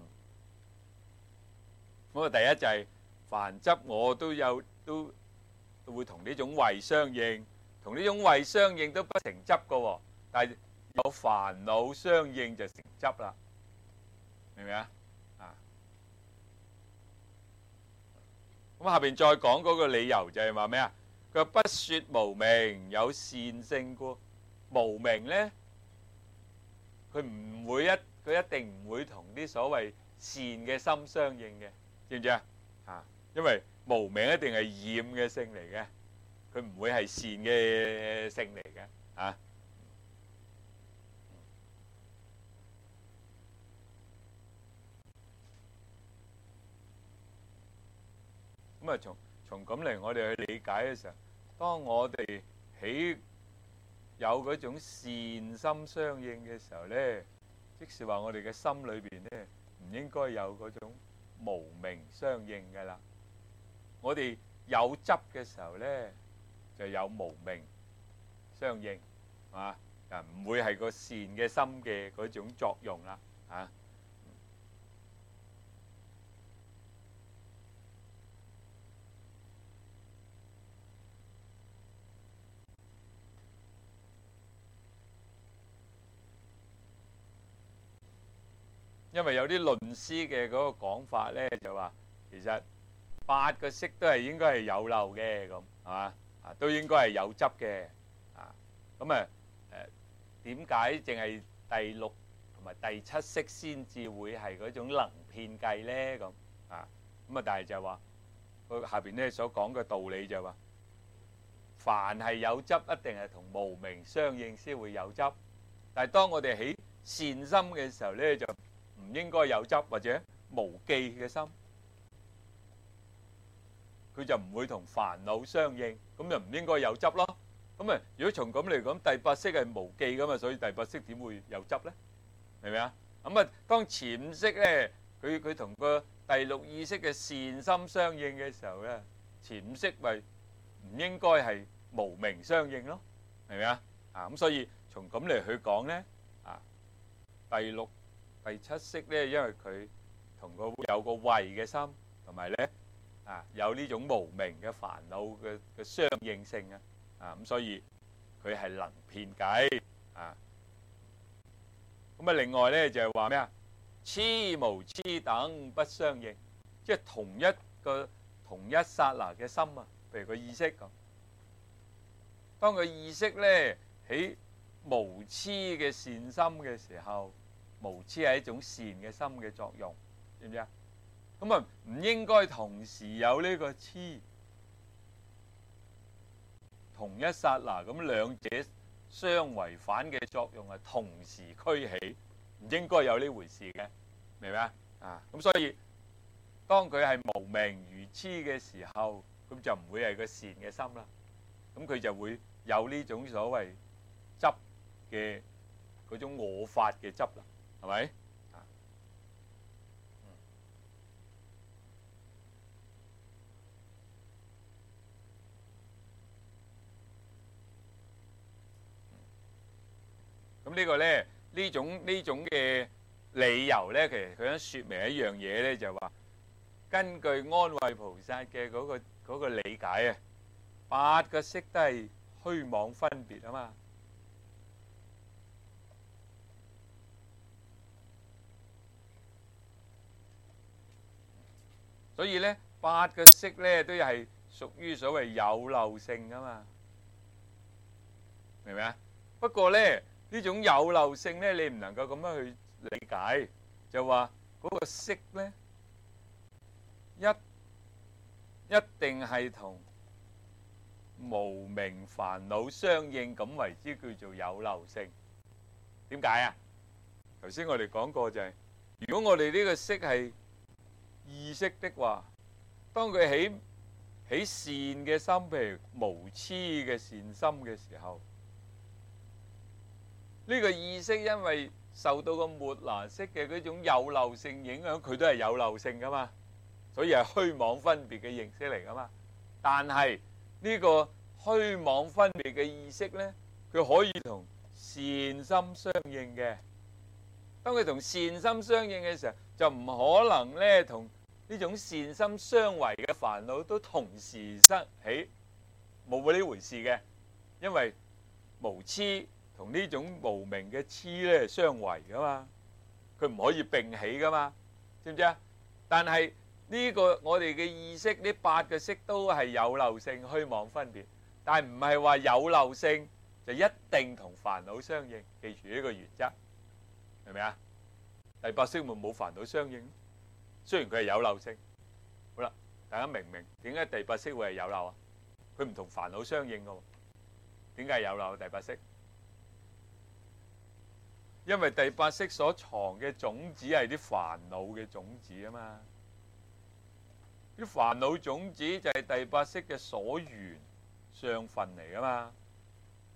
咁啊，第一就係凡執我都有都都會同呢種慧相應，同呢種慧相應都不成執㗎喎，但係有煩惱相應就成執啦，明唔明啊？啊，咁下邊再講嗰個理由就係話咩啊？佢話不説無明有善性故，無明咧。佢唔會一，佢一定唔會同啲所謂善嘅心相應嘅，知唔知啊？啊，因為無明一定係染嘅性嚟嘅，佢唔會係善嘅性嚟嘅，啊。咁啊，從從咁嚟我哋去理解嘅時候，當我哋起有嗰種善心相應嘅時候呢，即是話我哋嘅心裏邊呢，唔應該有嗰種無明相應嘅啦。我哋有執嘅時候呢，就有無明相應，係嘛？啊，唔會係個善嘅心嘅嗰種作用啦，啊！因為有啲論師嘅嗰個講法呢，就話其實八個識都係應該係有漏嘅，咁係嘛？啊，都應該係有執嘅，啊，咁啊誒點解淨係第六同埋第七識先至會係嗰種能遍計呢？咁啊咁啊，但係就話佢下邊咧所講嘅道理就話，凡係有執一定係同無明相應先會有執，但係當我哋起善心嘅時候呢，就唔應該有執或者無記嘅心，佢就唔會同煩惱相應，咁就唔應該有執咯。咁啊，如果從咁嚟講，第八識係無記噶嘛，所以第八識點會有執呢？明唔明啊？咁啊，當潛意識呢，佢佢同個第六意識嘅善心相應嘅時候呢，潛意識咪唔應該係無明相應咯？明唔明啊？啊咁，所以從咁嚟去講呢，啊第六第七識咧，因為佢同個有個慧嘅心，同埋咧啊有呢種無明嘅煩惱嘅嘅相應性啊，啊咁所以佢係能遍計啊。咁啊，另外咧就係話咩啊？痴無痴等不相應，即係同一個同一剎那嘅心啊，譬如個意識咁。當個意識咧喺無痴嘅善心嘅時候，無痴係一種善嘅心嘅作用，知唔知啊？咁啊，唔應該同時有呢個痴，同一剎那咁兩者相違反嘅作用係同時俱起，唔應該有呢回事嘅，明唔明啊？啊，咁所以當佢係無明如痴嘅時候，咁就唔會係個善嘅心啦，咁佢就會有呢種所謂執嘅嗰種我法嘅執啦。係咪？啊，咁呢個咧，呢種呢種嘅理由咧，其實佢想説明一樣嘢咧，就係話根據安慧菩薩嘅嗰個嗰個理解啊，八個識都係虛妄分別啊嘛。所以咧，八個識咧都係屬於所謂有漏性噶嘛，明唔明啊？不過咧，呢種有漏性咧，你唔能夠咁樣去理解，就話嗰個識咧一一定係同無明煩惱相應，咁為之叫做有漏性。點解啊？頭先我哋講過就係，如果我哋呢個識係意識的話，當佢起起善嘅心，譬如無痴嘅善心嘅時候，呢個意識因為受到個末那識嘅嗰種有漏性影響，佢都係有漏性噶嘛，所以係虛妄分別嘅形式嚟噶嘛。但係呢個虛妄分別嘅意識呢，佢可以同善心相應嘅。當佢同善心相應嘅時候，就唔可能咧同呢種善心相違嘅煩惱都同時生起，冇呢回事嘅。因為無痴同呢種無明嘅痴咧相違噶嘛，佢唔可以並起噶嘛，知唔知啊？但係呢個我哋嘅意識，呢八個識都係有漏性、虛妄分別，但係唔係話有漏性就一定同煩惱相應。記住呢個原則。明唔明啊？第八識咪冇煩惱相應，雖然佢係有漏性。好啦，大家明唔明點解第八識會係有漏啊？佢唔同煩惱相應嘅，點解係有漏？第八識，因為第八識所藏嘅種子係啲煩惱嘅種子啊嘛，啲煩惱種子就係第八識嘅所緣相分嚟啊嘛。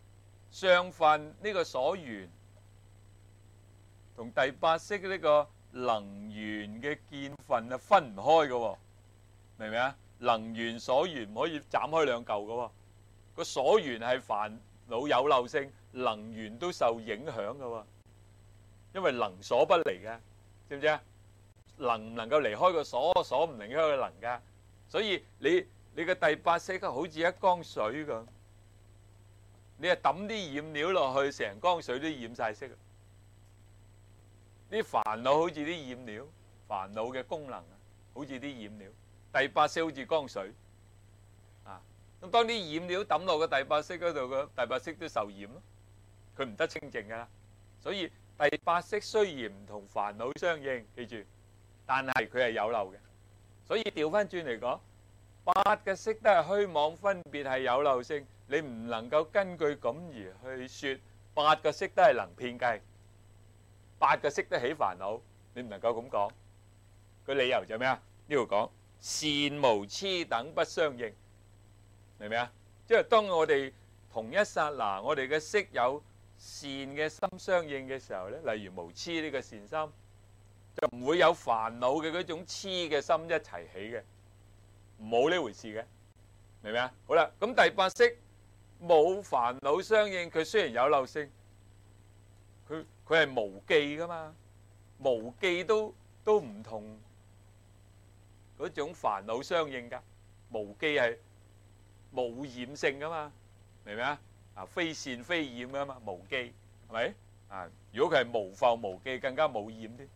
上分呢個所緣同第八識呢個能緣嘅見分啊分唔開嘅喎，明唔明啊？能緣所緣唔可以斬開兩嚿嘅喎，個所緣係煩惱有漏性，能緣都受影響嘅喎，因為能所不離嘅，知唔知啊？能唔能夠離開個所，所唔離開個能㗎，所以你你嘅第八識好似一缸水咁，你係抌啲染料落去，成缸水都染晒色。啲煩惱好似啲染料，煩惱嘅功能啊，好似啲染料。第八識好似缸水啊，咁當啲染料抌落個第八識嗰度，個第八識都受染咯，佢唔得清淨噶啦。所以第八識雖然唔同煩惱相應，記住，但係佢係有漏嘅。所以調翻轉嚟講，八個識都係虛妄分別，係有漏性，你唔能夠根據咁而去說八個識都係能遍計。八個識都起煩惱，你唔能夠咁講。個理由就咩啊？呢度講善無痴等不相應，明唔明啊？即係當我哋同一剎那，我哋嘅識有善嘅心相應嘅時候咧，例如無痴呢個善心，就唔會有煩惱嘅嗰種痴嘅心一齊起嘅，冇呢回事嘅，明唔明啊？好啦，咁第八識冇煩惱相應，佢雖然有漏性，佢佢係無記噶嘛，無記都都唔同嗰種煩惱相應噶，無記係冇染性噶嘛，明唔明啊？啊，非善非染噶嘛，無記係咪啊？如果佢係無浮無記，更加冇染啲，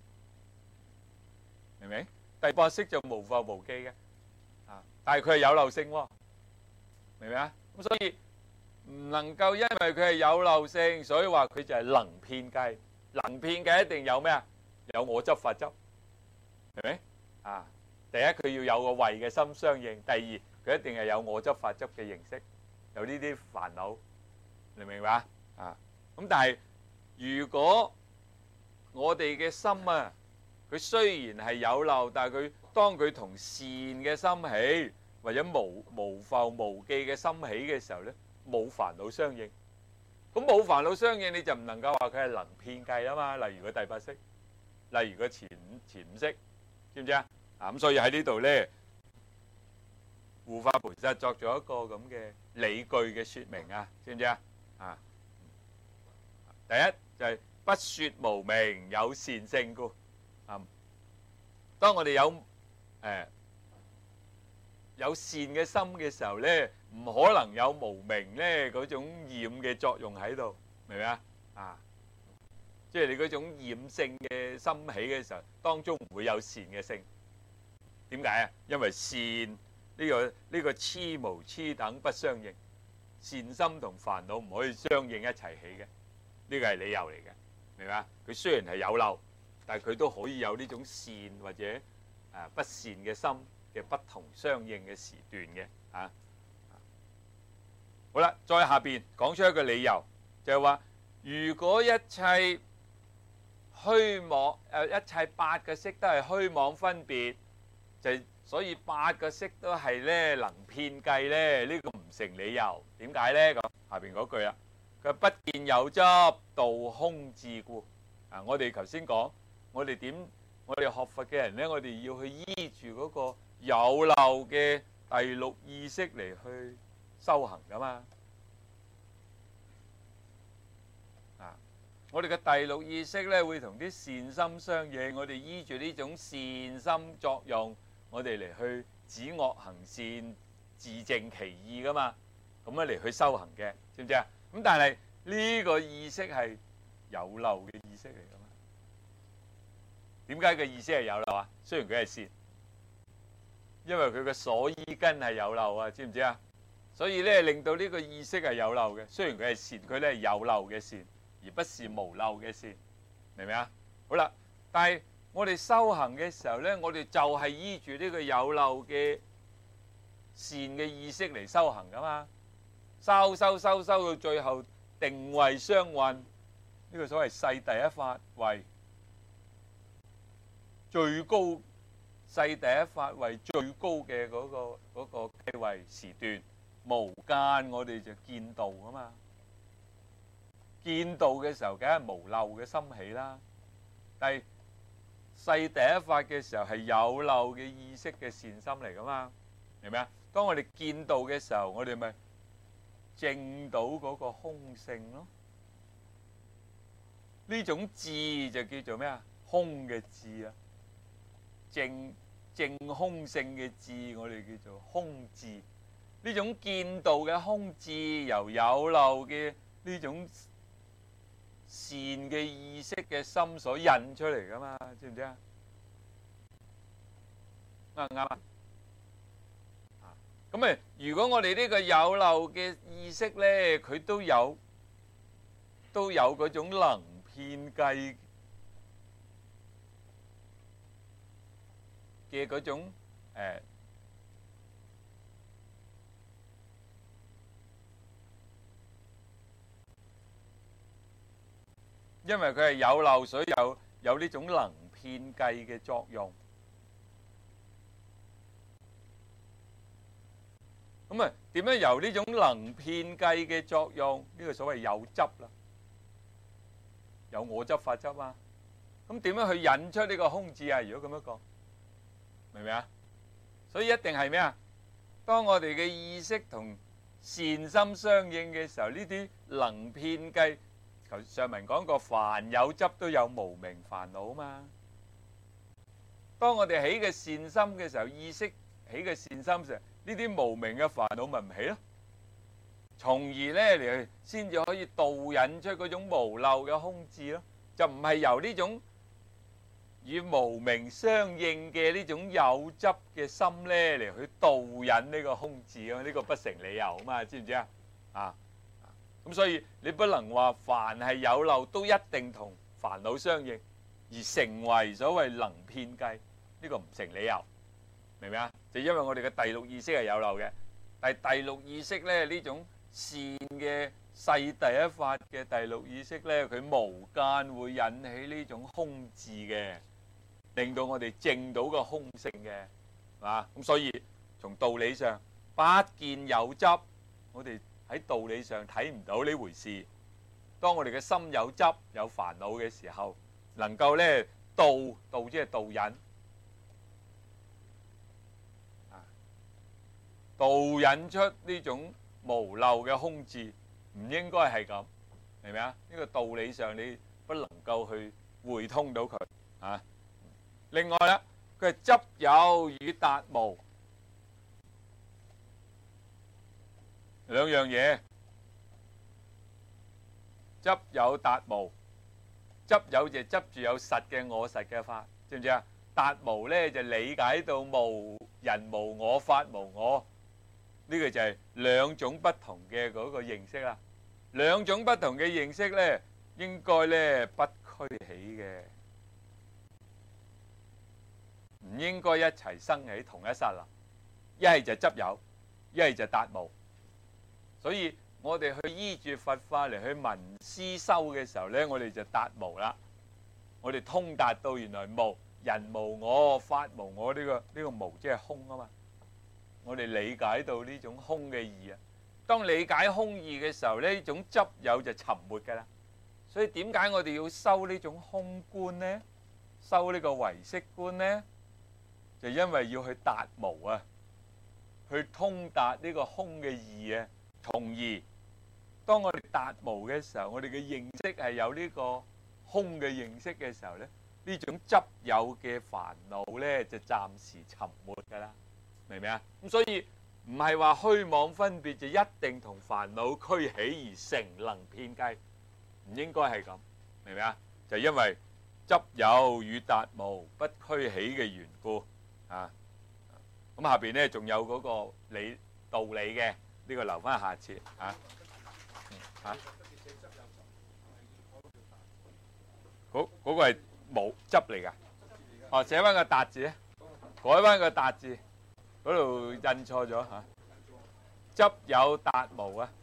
明唔明？第八識就無浮無記嘅，啊，但係佢係有漏性喎，明唔明啊？咁所以唔能夠因為佢係有漏性，所以話佢就係能遍計。能遍計一定有咩啊？有我執法執，係咪啊？第一佢要有個慧嘅心相應，第二佢一定係有我執法執嘅形式，有呢啲煩惱，明唔明白啊？咁但係如果我哋嘅心啊，佢雖然係有漏，但係佢當佢同善嘅心起，或者無無浮無記嘅心起嘅時候咧，冇煩惱相應。咁冇煩惱相應，你就唔能夠話佢係能遍計啊嘛。例如個第八識，例如個前前五識，知唔知啊？啊咁，所以喺呢度咧，護法菩薩作咗一個咁嘅理據嘅説明啊，知唔知啊？啊，第一就係不説無明有善性故。啊，當我哋有誒有善嘅心嘅時候咧，唔可能有無明咧嗰種染嘅作用喺度，明唔明啊？啊，即係你嗰種染性嘅心起嘅時候，當中唔會有善嘅性。點解啊？因為善呢個呢個痴無痴等不相應，善心同煩惱唔可以相應一齊起嘅，呢個係理由嚟嘅，明嘛？佢雖然係有漏，但係佢都可以有呢種善或者誒不善嘅心嘅不同相應嘅時段嘅啊。好啦，再下邊講出一個理由，就係話如果一切虛妄誒一切八個識都係虛妄分別，就所以八個識都係咧能遍計咧，呢個唔成理由。點解咧？咁下邊嗰句啊，佢不見有執，道空智故。啊，我哋頭先講，我哋點？我哋學佛嘅人咧，我哋要去依住嗰個有漏嘅第六意識嚟去修行噶嘛。啊，我哋嘅第六意識咧會同啲善心相應，我哋依住呢種善心作用，我哋嚟去止惡行善、自淨其意噶嘛，咁樣嚟去修行嘅，知唔知啊？咁但係呢個意識係有漏嘅意識嚟噶嘛？點解個意識係有漏啊？雖然佢係善，因為佢嘅所依根係有漏啊，知唔知啊？所以咧令到呢個意識係有漏嘅，雖然佢係善，佢咧係有漏嘅善，而不是無漏嘅善，明唔明啊？好啦，但係我哋修行嘅時候咧，我哋就係依住呢個有漏嘅善嘅意識嚟修行噶嘛，修修修修到最後定位雙運，呢個所謂世第一法為最高，世第一法為最高嘅嗰個嗰個地位時段，無間我哋就見道啊嘛， 見道嘅時候，梗係無漏嘅心起啦。但係世第一法嘅時候係有漏嘅意識嘅善心嚟噶嘛，明唔明啊？當我哋見道嘅時候，我哋咪證到嗰個空性咯。呢種智就叫做咩啊？空嘅智啊，證證空性嘅智，我哋叫做空智。呢種見道嘅空智，由有漏嘅呢種善嘅意識嘅心所引出嚟噶嘛，知唔知啊？啱唔啱啊？咁啊，如果我哋呢個有漏嘅意識咧，佢都有都有嗰種能遍計嘅嗰種誒、呃，因為佢係有漏，所以有有呢種能遍計嘅作用。咁啊，點樣由呢種能遍計嘅作用，呢、這個所謂有執啦，有我執法執啊。咁點樣去引出呢個空智啊？如果咁樣講，明唔明啊？所以一定係咩啊？當我哋嘅意識同善心相應嘅時候，呢啲能遍計，頭上文講過，凡有執都有無明煩惱嘛。當我哋起嘅善心嘅時候，意識起嘅善心時，呢啲無明嘅煩惱咪唔起咯，從而咧嚟先至可以導引出嗰種無漏嘅空智咯，就唔係由呢種與無明相應嘅呢種有執嘅心咧嚟去導引呢個空智啊，呢個不成理由啊嘛，知唔知啊？啊，咁所以你不能話凡係有漏都一定同煩惱相應，而成為所謂能遍計，呢個唔成理由。明唔明啊？就因為我哋嘅第六意識係有漏嘅，但係第六意識咧，呢種善嘅世第一法嘅第六意識咧，佢無間會引起呢種空智嘅，令到我哋證到個空性嘅，係嘛？咁所以從道理上不見有執，我哋喺道理上睇唔到呢回事。當我哋嘅心有執有煩惱嘅時候，能夠咧導導即係導引。導引出呢種無漏嘅空智，唔應該係咁，明唔明啊？呢個道理上你不能夠去會通到佢啊。另外啦，佢係執有與達無兩樣嘢，執有達無，執有就執住有實嘅我實嘅法，知唔知啊？達無咧就理解到無人無我法無我。呢個就係兩種不同嘅嗰個認識啦。兩種不同嘅認識咧，應該咧不俱起嘅，唔應該一齊生起同一剎那。一係就執有，一係就達無。所以我哋去依住佛法嚟去聞思修嘅時候咧，我哋就達無啦。我哋通達到原來無人無我法無我，呢個呢個無即係空啊嘛。我哋理解到呢種空嘅義啊，當理解空義嘅時候，呢種執有就沉沒㗎啦。所以點解我哋要修呢種空觀呢？修呢個唯識觀呢？就因為要去達無啊，去通達呢個空嘅義啊，從而當我哋達無嘅時候，我哋嘅認識係有呢個空嘅認識嘅時候咧，呢種執有嘅煩惱咧就暫時沉沒㗎啦。明唔明啊？咁所以唔係話虛妄分別就一定同煩惱俱起而成能遍計，唔應該係咁，明唔明啊？就因為執有與達無不俱起嘅緣故啊。咁下邊咧仲有嗰個理道理嘅，呢個留翻下次啊。啊？嗰嗰個係冇執嚟㗎。哦，寫翻個達字，改翻個達字。嗰度印錯咗嚇，執有達無啊！